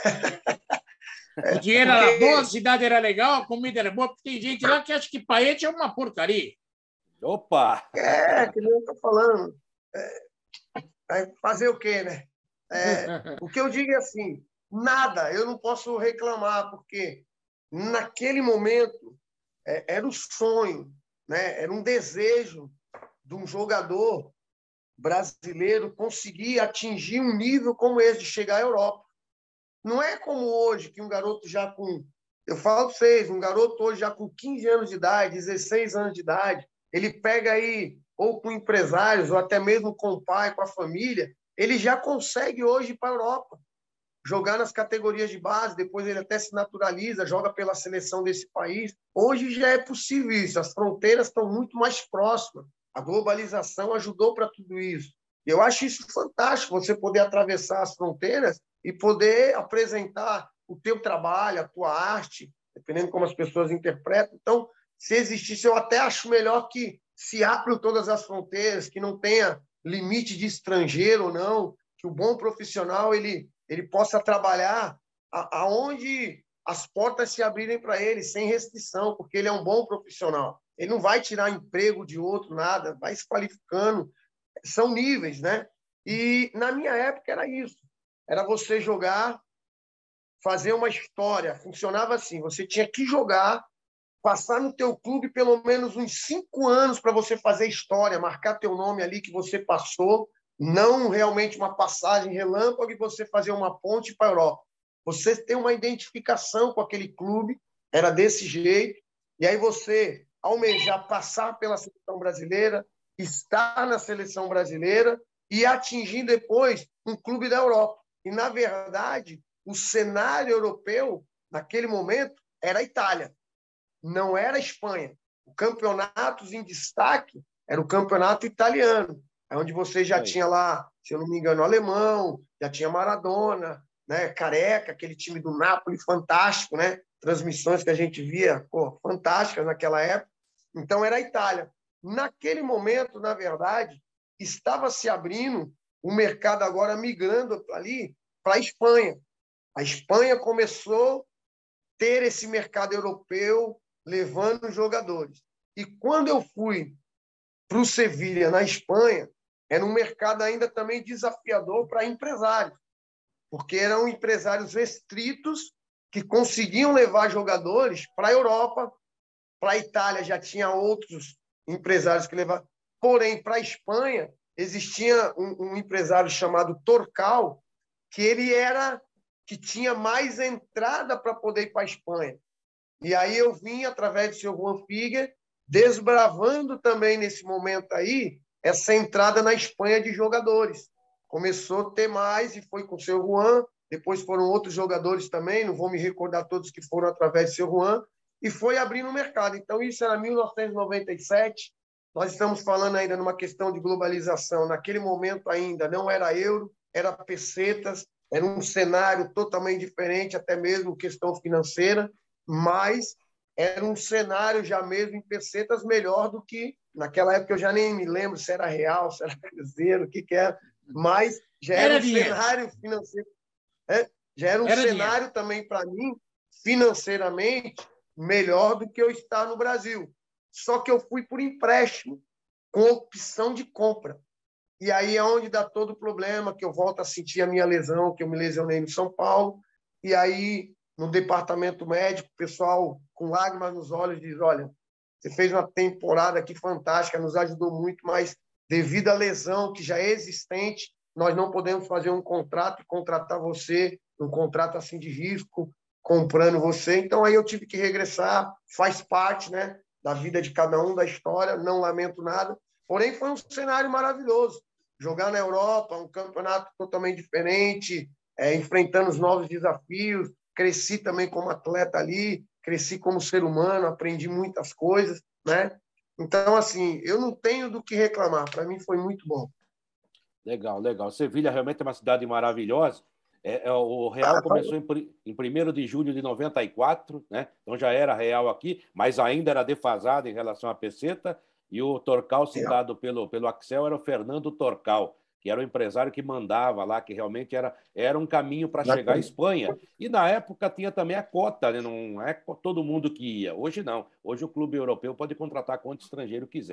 O dinheiro porque... era bom, a cidade era legal, a comida era boa, porque tem gente lá que acha que paete é uma porcaria. Opa! É, que nem eu estou falando. É, fazer o quê, né? É, o que eu digo é assim, nada, eu não posso reclamar, porque naquele momento é, era o sonho, né? Era um desejo de um jogador brasileiro conseguir atingir um nível como esse, de chegar à Europa. Não é como hoje, que um garoto já com... Eu falo para vocês, um garoto hoje já com quinze anos de idade, dezesseis anos de idade, ele pega aí, ou com empresários, ou até mesmo com o pai, com a família, ele já consegue hoje ir para a Europa, jogar nas categorias de base, depois ele até se naturaliza, joga pela seleção desse país. Hoje já é possível isso, as fronteiras estão muito mais próximas, a globalização ajudou para tudo isso. Eu acho isso fantástico, você poder atravessar as fronteiras e poder apresentar o teu trabalho, a tua arte, dependendo de como as pessoas interpretam. Então, se existisse, eu até acho melhor que se abram todas as fronteiras, que não tenha limite de estrangeiro ou não, que o bom profissional ele, ele possa trabalhar a, aonde as portas se abrirem para ele, sem restrição, porque ele é um bom profissional. Ele não vai tirar emprego de outro, nada, vai se qualificando. São níveis, né? E na minha época era isso. Era você jogar, fazer uma história. Funcionava assim, você tinha que jogar, passar no teu clube pelo menos uns cinco anos para você fazer história, marcar teu nome ali que você passou, não realmente uma passagem relâmpago e você fazer uma ponte para a Europa. Você tem uma identificação com aquele clube, era desse jeito, e aí você almejar passar pela seleção brasileira, estar na seleção brasileira e atingir depois um clube da Europa. E, na verdade, o cenário europeu, naquele momento, era a Itália, não era a Espanha. O campeonato em destaque era o campeonato italiano, onde você já Oi. tinha lá, se eu não me engano, alemão, já tinha Maradona, né? Careca, aquele time do Napoli fantástico, né? Transmissões que a gente via, pô, fantásticas naquela época. Então, era a Itália. Naquele momento, na verdade, estava se abrindo o mercado agora migrando ali para a Espanha. A Espanha começou a ter esse mercado europeu levando jogadores. E quando eu fui para o Sevilha, na Espanha, era um mercado ainda também desafiador para empresários, porque eram empresários restritos que conseguiam levar jogadores para a Europa. Para a Itália já tinha outros empresários que levavam. Porém, para a Espanha, existia um, um empresário chamado Torcal, que ele era que tinha mais entrada para poder ir para a Espanha. E aí eu vim, através do seu Juan Figuer, desbravando também nesse momento aí essa entrada na Espanha de jogadores. Começou a ter mais e foi com o seu Juan, depois foram outros jogadores também, não vou me recordar todos que foram através do seu Juan, e foi abrindo o mercado. Então, isso era mil novecentos e noventa e sete, nós estamos falando ainda numa questão de globalização. Naquele momento ainda não era euro, era pesetas, era um cenário totalmente diferente, até mesmo questão financeira, mas era um cenário já mesmo em pesetas melhor do que naquela época. Eu já nem me lembro se era real, se era cruzeiro, o que, que era, mas já era, era um dinheiro. Cenário financeiro. É, já era um era cenário dinheiro. Também para mim, financeiramente, melhor do que eu estar no Brasil. Só que eu fui por empréstimo, com opção de compra. E aí é onde dá todo o problema, que eu volto a sentir a minha lesão, que eu me lesionei no São Paulo, e aí no departamento médico, o pessoal com lágrimas nos olhos diz, olha, você fez uma temporada aqui fantástica, nos ajudou muito, mas devido à lesão que já é existente, nós não podemos fazer um contrato e contratar você, um contrato assim de risco, comprando você. Então aí eu tive que regressar, faz parte, né, da vida de cada um, da história, não lamento nada. Porém, foi um cenário maravilhoso. Jogar na Europa, um campeonato totalmente diferente, é, enfrentando os novos desafios. Cresci também como atleta ali, cresci como ser humano, aprendi muitas coisas, né? Então, assim, eu não tenho do que reclamar. Para mim foi muito bom. Legal, legal. Sevilha realmente é uma cidade maravilhosa. É, é, o Real ah, começou em, em primeiro de julho de noventa e quatro, né? Então já era Real aqui, mas ainda era defasado em relação à peseta. E o Torcal, citado pelo, pelo Axel, era o Fernando Torcal, que era o empresário que mandava lá, que realmente era, era um caminho para chegar à Espanha. E na época tinha também a cota, né? Não é todo mundo que ia. Hoje não. Hoje o clube europeu pode contratar quanto estrangeiro quiser.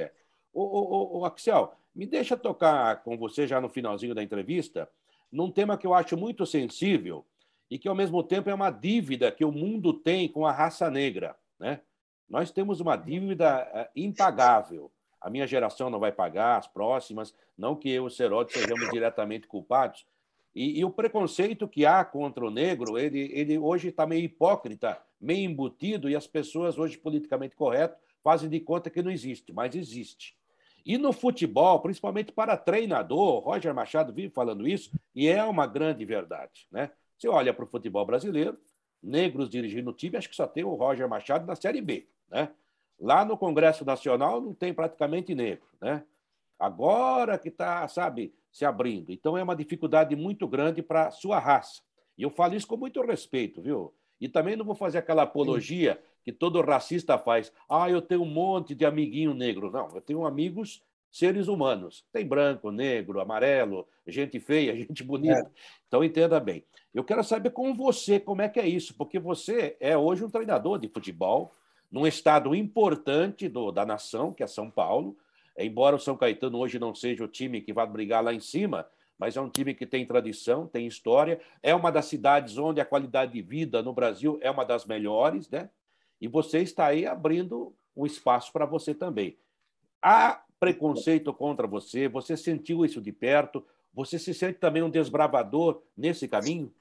Ô, ô, ô, Axel, me deixa tocar com você já no finalzinho da entrevista num tema que eu acho muito sensível e que, ao mesmo tempo, é uma dívida que o mundo tem com a raça negra, né? Nós temos uma dívida impagável. A minha geração não vai pagar, as próximas, não que eu e o Seródio sejamos diretamente culpados. E, e o preconceito que há contra o negro, ele, ele hoje está meio hipócrita, meio embutido, e as pessoas, hoje politicamente correto, fazem de conta que não existe, mas existe. E no futebol, principalmente para treinador, Roger Machado vive falando isso, e é uma grande verdade, né? Você olha para o futebol brasileiro, negros dirigindo o time, acho que só tem o Roger Machado na Série B, né? Lá no Congresso Nacional não tem praticamente negro, né? Agora que está, sabe, se abrindo. Então é uma dificuldade muito grande para a sua raça. E eu falo isso com muito respeito, viu? E também não vou fazer aquela apologia que todo racista faz. Ah, eu tenho um monte de amiguinho negro. Não, eu tenho amigos seres humanos. Tem branco, negro, amarelo, gente feia, gente bonita. É. Então, entenda bem. Eu quero saber com você como é que é isso, porque você é hoje um treinador de futebol num estado importante do, da nação, que é São Paulo. Embora o São Caetano hoje não seja o time que vai brigar lá em cima, mas é um time que tem tradição, tem história, é uma das cidades onde a qualidade de vida no Brasil é uma das melhores, né? E você está aí abrindo um espaço para você também. Há preconceito contra você? Você sentiu isso de perto? Você se sente também um desbravador nesse caminho?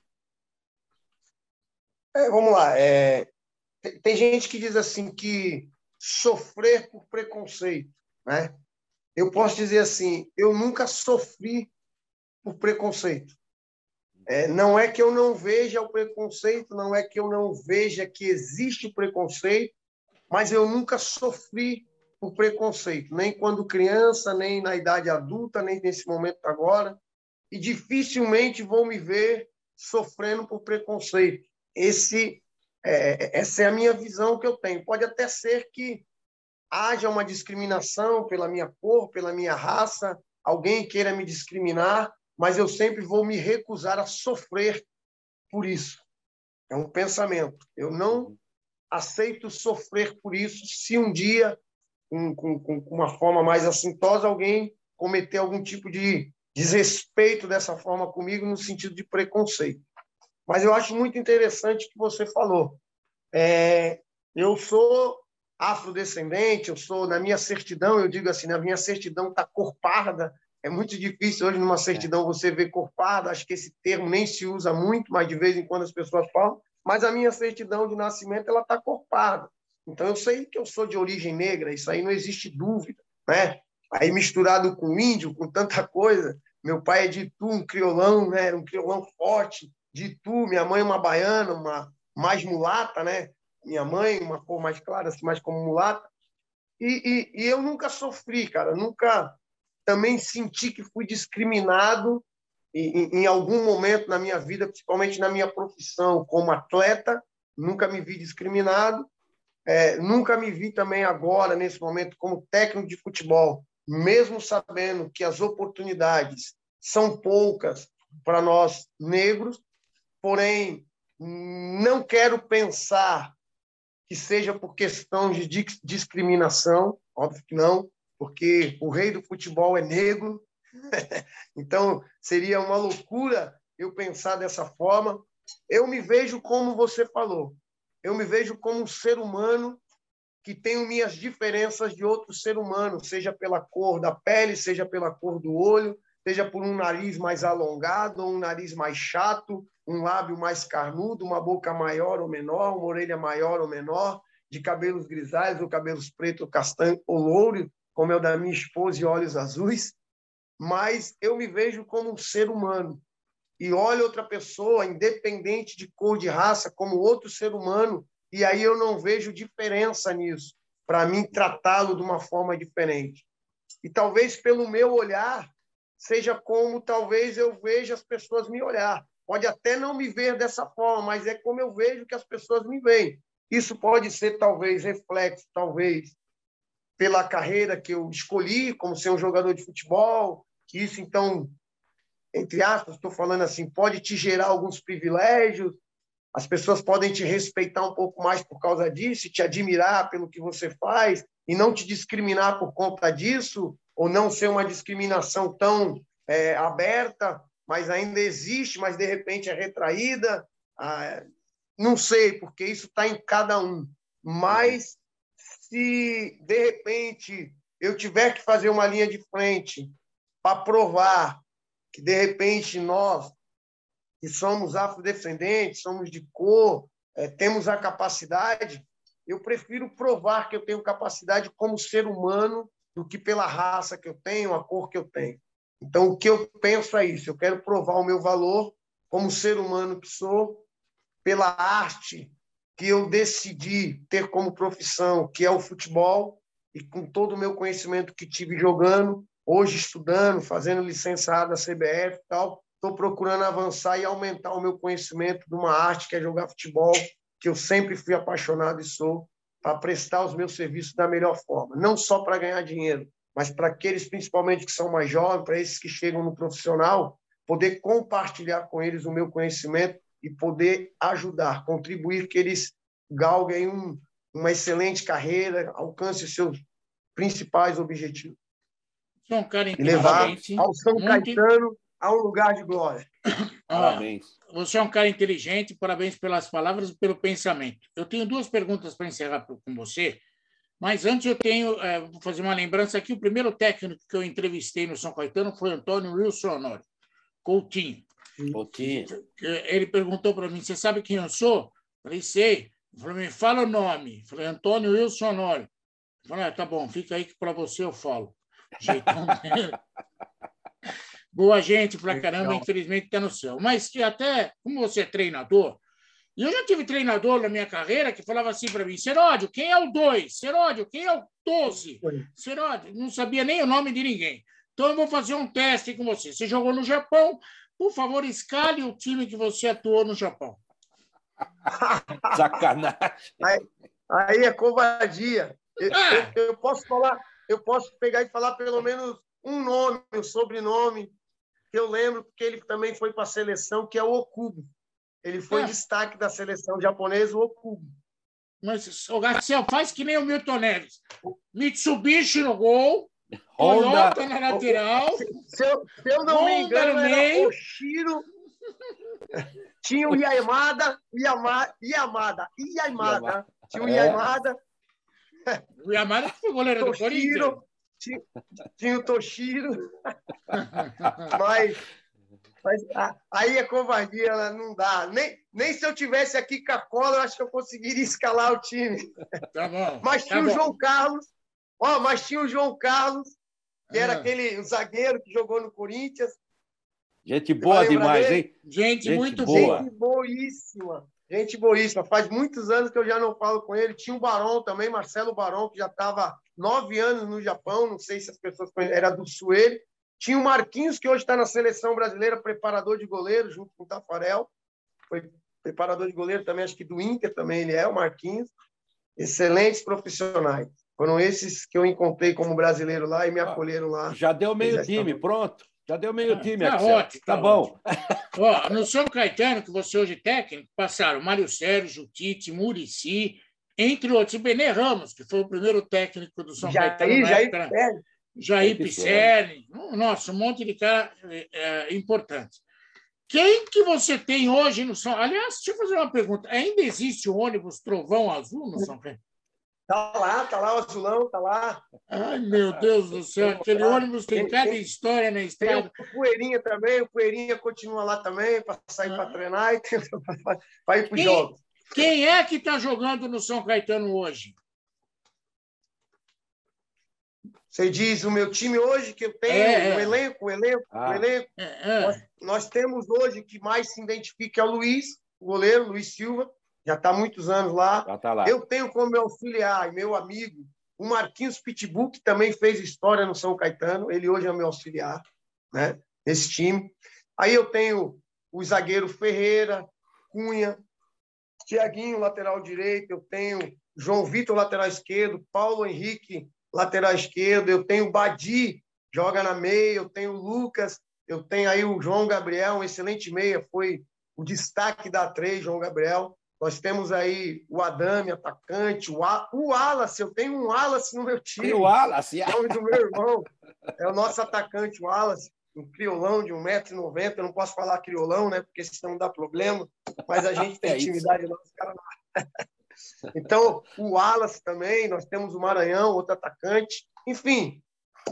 É, vamos lá. É, tem, tem gente que diz assim que sofrer por preconceito, né? Eu posso dizer assim, eu nunca sofri por preconceito. É, não é que eu não veja o preconceito, não é que eu não veja que existe o preconceito, mas eu nunca sofri por preconceito, nem quando criança, nem na idade adulta, nem nesse momento agora, e dificilmente vou me ver sofrendo por preconceito. Esse, é, essa é a minha visão que eu tenho. Pode até ser que haja uma discriminação pela minha cor, pela minha raça, alguém queira me discriminar, mas eu sempre vou me recusar a sofrer por isso. É um pensamento. Eu não aceito sofrer por isso se um dia, com, com, com uma forma mais assintosa, alguém cometer algum tipo de desrespeito dessa forma comigo, no sentido de preconceito. Mas eu acho muito interessante o que você falou. É, eu sou afrodescendente, eu sou, na minha certidão, eu digo assim, na minha certidão está cor parda. É muito difícil hoje numa certidão você ver cor parda, acho que esse termo nem se usa muito, mas de vez em quando as pessoas falam, mas a minha certidão de nascimento ela está cor parda. Então eu sei que eu sou de origem negra, isso aí não existe dúvida, né? Aí misturado com índio, com tanta coisa, meu pai é de Itu, um criolão, né? Um criolão forte, de Itu, minha mãe é uma baiana, uma mais mulata, né? Minha mãe, uma cor mais clara, assim, mais como mulata. E, e, e eu nunca sofri, cara. Nunca também senti que fui discriminado em, em algum momento na minha vida, principalmente na minha profissão como atleta. Nunca me vi discriminado. É, nunca me vi também agora, nesse momento, como técnico de futebol, mesmo sabendo que as oportunidades são poucas para nós negros, porém, não quero pensar que seja por questão de discriminação, óbvio que não, porque o rei do futebol é negro, então seria uma loucura eu pensar dessa forma. Eu me vejo como você falou, eu me vejo como um ser humano que tenho minhas diferenças de outro ser humano, seja pela cor da pele, seja pela cor do olho, seja por um nariz mais alongado, ou um nariz mais chato, um lábio mais carnudo, uma boca maior ou menor, uma orelha maior ou menor, de cabelos grisalhos ou cabelos pretos, castanho ou louro, como é o da minha esposa, e olhos azuis. Mas eu me vejo como um ser humano e olho outra pessoa, independente de cor, de raça, como outro ser humano, e aí eu não vejo diferença nisso, para mim tratá-lo de uma forma diferente. E talvez pelo meu olhar seja como talvez eu veja as pessoas me olhar. Pode até não me ver dessa forma, mas é como eu vejo que as pessoas me veem. Isso pode ser talvez reflexo, talvez pela carreira que eu escolhi, como ser um jogador de futebol, que isso então, entre aspas, estou falando assim, pode te gerar alguns privilégios, as pessoas podem te respeitar um pouco mais por causa disso, te admirar pelo que você faz, e não te discriminar por conta disso, ou não ser uma discriminação tão é, aberta, mas ainda existe, mas de repente é retraída. Ah, não sei, porque isso está em cada um. Mas se, de repente, eu tiver que fazer uma linha de frente para provar que, de repente, nós, que somos afrodescendentes, somos de cor, é, temos a capacidade, eu prefiro provar que eu tenho capacidade como ser humano do que pela raça que eu tenho, a cor que eu tenho. Então, o que eu penso é isso. Eu quero provar o meu valor como ser humano que sou, pela arte que eu decidi ter como profissão, que é o futebol, e com todo o meu conhecimento que tive jogando, hoje estudando, fazendo licenciado da C B F e tal, estou procurando avançar e aumentar o meu conhecimento de uma arte que é jogar futebol, que eu sempre fui apaixonado e sou, para prestar os meus serviços da melhor forma. Não só para ganhar dinheiro, mas para aqueles, principalmente, que são mais jovens, para esses que chegam no profissional, poder compartilhar com eles o meu conhecimento e poder ajudar, contribuir que eles galguem um, uma excelente carreira, alcancem os seus principais objetivos. Você é um cara e levar inteligente. ao São muito... Caetano a um lugar de glória. Parabéns. Ah, você é um cara inteligente, parabéns pelas palavras e pelo pensamento. Eu tenho duas perguntas para encerrar com você, mas antes eu tenho, é, vou fazer uma lembrança aqui. O primeiro técnico que eu entrevistei no São Caetano foi Antônio Wilson Honório, Coutinho. Coutinho. Ele perguntou para mim, você sabe quem eu sou? Eu falei, sei. Ele falou, me fala o nome. Eu falei, Antônio Wilson Honório. Eu falei, ah, tá bom, fica aí que para você eu falo. Jeitão dele. Boa gente pra caramba, infelizmente está no céu. Mas que até, como você é treinador, e eu já tive treinador na minha carreira que falava assim para mim, Seródio, quem é o dois? Seródio, quem é o doze? Seródio, não sabia nem o nome de ninguém. Então eu vou fazer um teste com você. Você jogou no Japão, por favor, escale o time que você atuou no Japão. Sacanagem. Aí, aí é covardia. Eu, ah. eu, eu posso falar, eu posso pegar e falar pelo menos um nome, um sobrenome, que eu lembro, porque ele também foi para a seleção, que é o Okubo. Ele foi é. destaque da seleção japonesa, o Okubo. Mas, o Garcia, faz que nem o Milton Neves. Mitsubishi no gol, Honda Toyota na lateral. Se, se, eu, se eu não Honda me engano, no meio. Oshiro. Tinha o Yamada, Yamada, Yamada, Yamada. Tinha o Yamada. O Yamada foi goleiro do Corinthians. Tinha, tinha o Toshiro. mas, mas aí a covardia ela não dá. Nem, nem se eu tivesse aqui com a cola, eu acho que eu conseguiria escalar o time. Tá bom. Mas tinha tá o bom. João Carlos. Ó, mas tinha o João Carlos, que era ah. aquele o zagueiro que jogou no Corinthians. Gente boa demais, dele? hein? Gente, gente muito boa. Gente boíssima. Gente boíssima. Faz muitos anos que eu já não falo com ele. Tinha o Barão também, Marcelo Barão, que já estava nove anos no Japão. Não sei se as pessoas conhecem. Era do Sueli. Tinha o Marquinhos, que hoje está na seleção brasileira, preparador de goleiro, junto com o Tafarel. Foi preparador de goleiro também, acho que do Inter também ele é, o Marquinhos. Excelentes profissionais. Foram esses que eu encontrei como brasileiro lá e me acolheram lá. Já deu meio time, estão... pronto. Já deu meio ah, time, tá Axel. ótimo, Tá, tá bom. Ó, no São Caetano, que você hoje é técnico, passaram Mário Sérgio, Tite, Muricy, entre outros, e Benê Ramos, que foi o primeiro técnico do São Jair, Caetano. Jair, época, Jair, Jair Pisserni. Nossa, um monte de cara é, é, importante. Quem que você tem hoje no São... Aliás, deixa eu fazer uma pergunta. Ainda existe o ônibus Trovão Azul no São Caetano? Tá lá, tá lá o azulão, tá lá. Ai, meu Deus do céu, aquele ônibus tem cada história na estrada. Tem o Poeirinha também, o Poeirinha continua lá também, para sair ah. para treinar e para ir para os jogos. Quem é que está jogando no São Caetano hoje? Você diz o meu time hoje, que eu tenho, é, o é. elenco, o elenco, ah. o elenco. É, é. Nós, nós temos hoje que mais se identifica é o Luiz, o goleiro, Luiz Silva. Já está há muitos anos lá. Já tá lá. Eu tenho como meu auxiliar e meu amigo o Marquinhos Pitbull, que também fez história no São Caetano. Ele hoje é meu auxiliar, né, nesse time. Aí eu tenho o zagueiro Ferreira, Cunha, Tiaguinho, lateral direito. Eu tenho João Vitor, lateral esquerdo, Paulo Henrique, lateral esquerdo. Eu tenho o Badi, joga na meia. Eu tenho o Lucas. Eu tenho aí o João Gabriel, um excelente meia. Foi o destaque da A três, João Gabriel. Nós temos aí o Adame, atacante, o, o Wallace, eu tenho um Wallace no meu time. E o Wallace? O nome do meu irmão é o nosso atacante, o Wallace, um criolão de um metro e noventa. Eu não posso falar criolão, né? Porque senão dá problema, mas a gente tem é intimidade no nosso cara. Então, o Wallace também, nós temos o Maranhão, outro atacante. Enfim,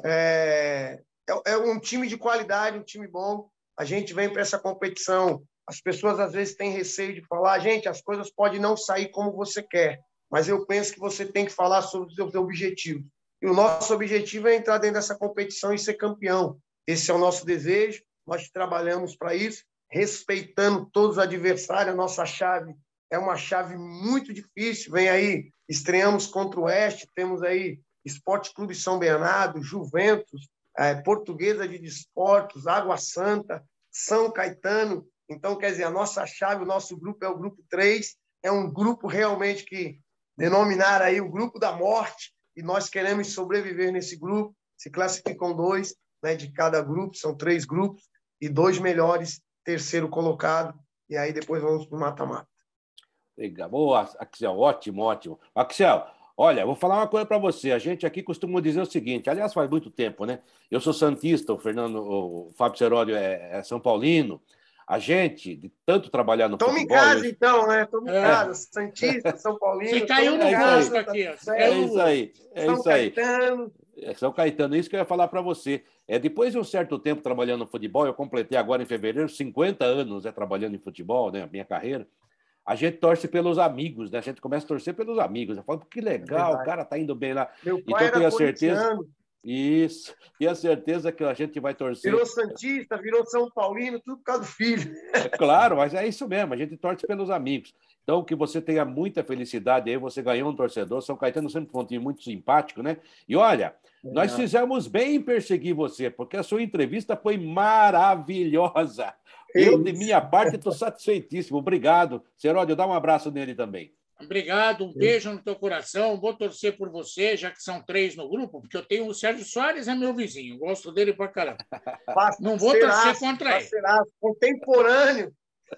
é, é um time de qualidade, um time bom. A gente vem para essa competição. As pessoas, às vezes, têm receio de falar, gente, as coisas podem não sair como você quer, mas eu penso que você tem que falar sobre os seus objetivos. E o nosso objetivo é entrar dentro dessa competição e ser campeão. Esse é o nosso desejo, nós trabalhamos para isso, respeitando todos os adversários. A nossa chave é uma chave muito difícil. Vem aí, estreamos contra o Oeste, temos aí Esporte Clube São Bernardo, Juventus, é, Portuguesa de Desportos, Água Santa, São Caetano. Então, quer dizer, a nossa chave, o nosso grupo é o grupo três, é um grupo realmente que denominar aí o grupo da morte, e nós queremos sobreviver nesse grupo. Se classificam dois, né, de cada grupo, são três grupos, e dois melhores, terceiro colocado, e aí depois vamos para o mata-mata. Legal. Boa, Axel, ótimo, ótimo. Axel, olha, vou falar uma coisa para você. A gente aqui costuma dizer o seguinte, aliás, faz muito tempo, né? Eu sou santista, o Fernando, o Fábio Seródio é, é São Paulino. A gente, de tanto trabalhar no Toma futebol... em casa, eu... então, né? Toma em é. casa, Santista, São Paulino... Você caiu no gosto aqui. É isso aí, é São isso aí. Caetano... É São Caetano, isso que eu ia falar para você. É, depois de um certo tempo trabalhando no futebol, eu completei agora em fevereiro cinquenta anos é, trabalhando em futebol, né, a minha carreira, a gente torce pelos amigos, né? A gente começa a torcer pelos amigos. Eu falo, que legal, é o cara tá indo bem lá. Meu pai então, era tenho a certeza... corintiano. Isso, tenho a certeza que a gente vai torcer. Virou santista, virou São Paulino, tudo por causa do filho. É claro, mas é isso mesmo, a gente torce pelos amigos. Então, que você tenha muita felicidade aí, você ganhou um torcedor. São Caetano sempre foi um time muito simpático, né? E olha, é. nós fizemos bem em perseguir você, porque a sua entrevista foi maravilhosa. Eu, de minha parte, estou satisfeitíssimo. Obrigado. Seródio, dá um abraço nele também. Obrigado, um beijo no teu coração. Vou torcer por você, já que são três no grupo, porque eu tenho o Sérgio Soares, é meu vizinho, gosto dele pra caramba. Não vou torcer contra ele. Contemporâneo.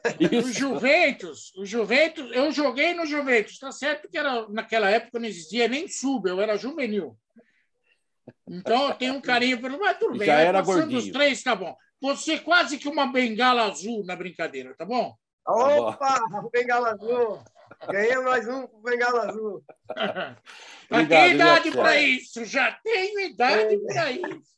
O Juventus, o Juventus, eu joguei no Juventus, tá certo que era, naquela época não existia nem sub, eu era juvenil. Então eu tenho um carinho pelo, mas tudo bem. Já era passando gordinho. Os três, tá bom. Você quase que uma bengala azul na brincadeira, tá bom? Opa, bengala azul. Ganhei mais um com bengala azul. Já tenho idade para isso, já tenho idade para isso.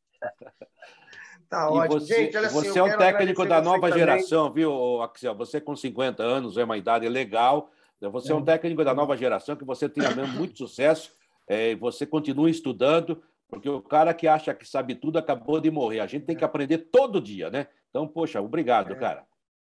Tá ótimo. Você, Gente, olha você assim, é um técnico da nova também. geração, viu, Axel? Você com cinquenta anos, é uma idade legal. Você é um técnico da nova geração, que você tenha mesmo muito sucesso. É, você continua estudando, porque o cara que acha que sabe tudo acabou de morrer. A gente tem que aprender todo dia, né? Então, poxa, obrigado, é. cara.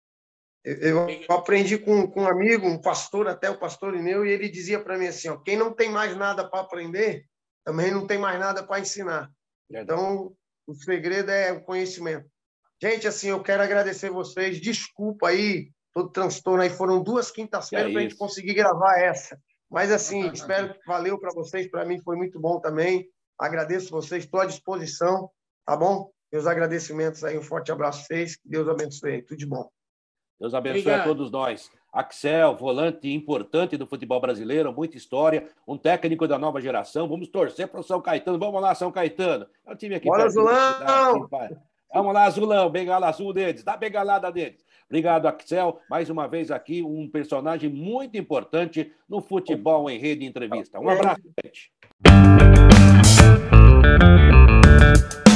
Eu, eu aprendi com, com um amigo, um pastor, até o pastor Ineu, e ele dizia para mim assim, ó, quem não tem mais nada para aprender, também não tem mais nada para ensinar. Verdade. Então, o segredo é o conhecimento. Gente, assim, eu quero agradecer vocês. Desculpa aí, todo transtorno aí. Foram duas quintas-feiras para a gente conseguir gravar essa. Mas, assim, espero que valeu para vocês. Para mim foi muito bom também. Agradeço vocês, estou à disposição, tá bom? Meus agradecimentos aí, um forte abraço a vocês. Que Deus abençoe. Tudo de bom. Deus abençoe Obrigado. A todos nós. Axel, volante importante do futebol brasileiro, muita história, um técnico da nova geração. Vamos torcer para o São Caetano. Vamos lá, São Caetano. É o time aqui. Bora, Azulão! Vamos lá, Azulão. Bengala azul deles. Dá bengalada deles. Obrigado, Axel. Mais uma vez aqui, um personagem muito importante no futebol em rede entrevista. Um abraço, gente.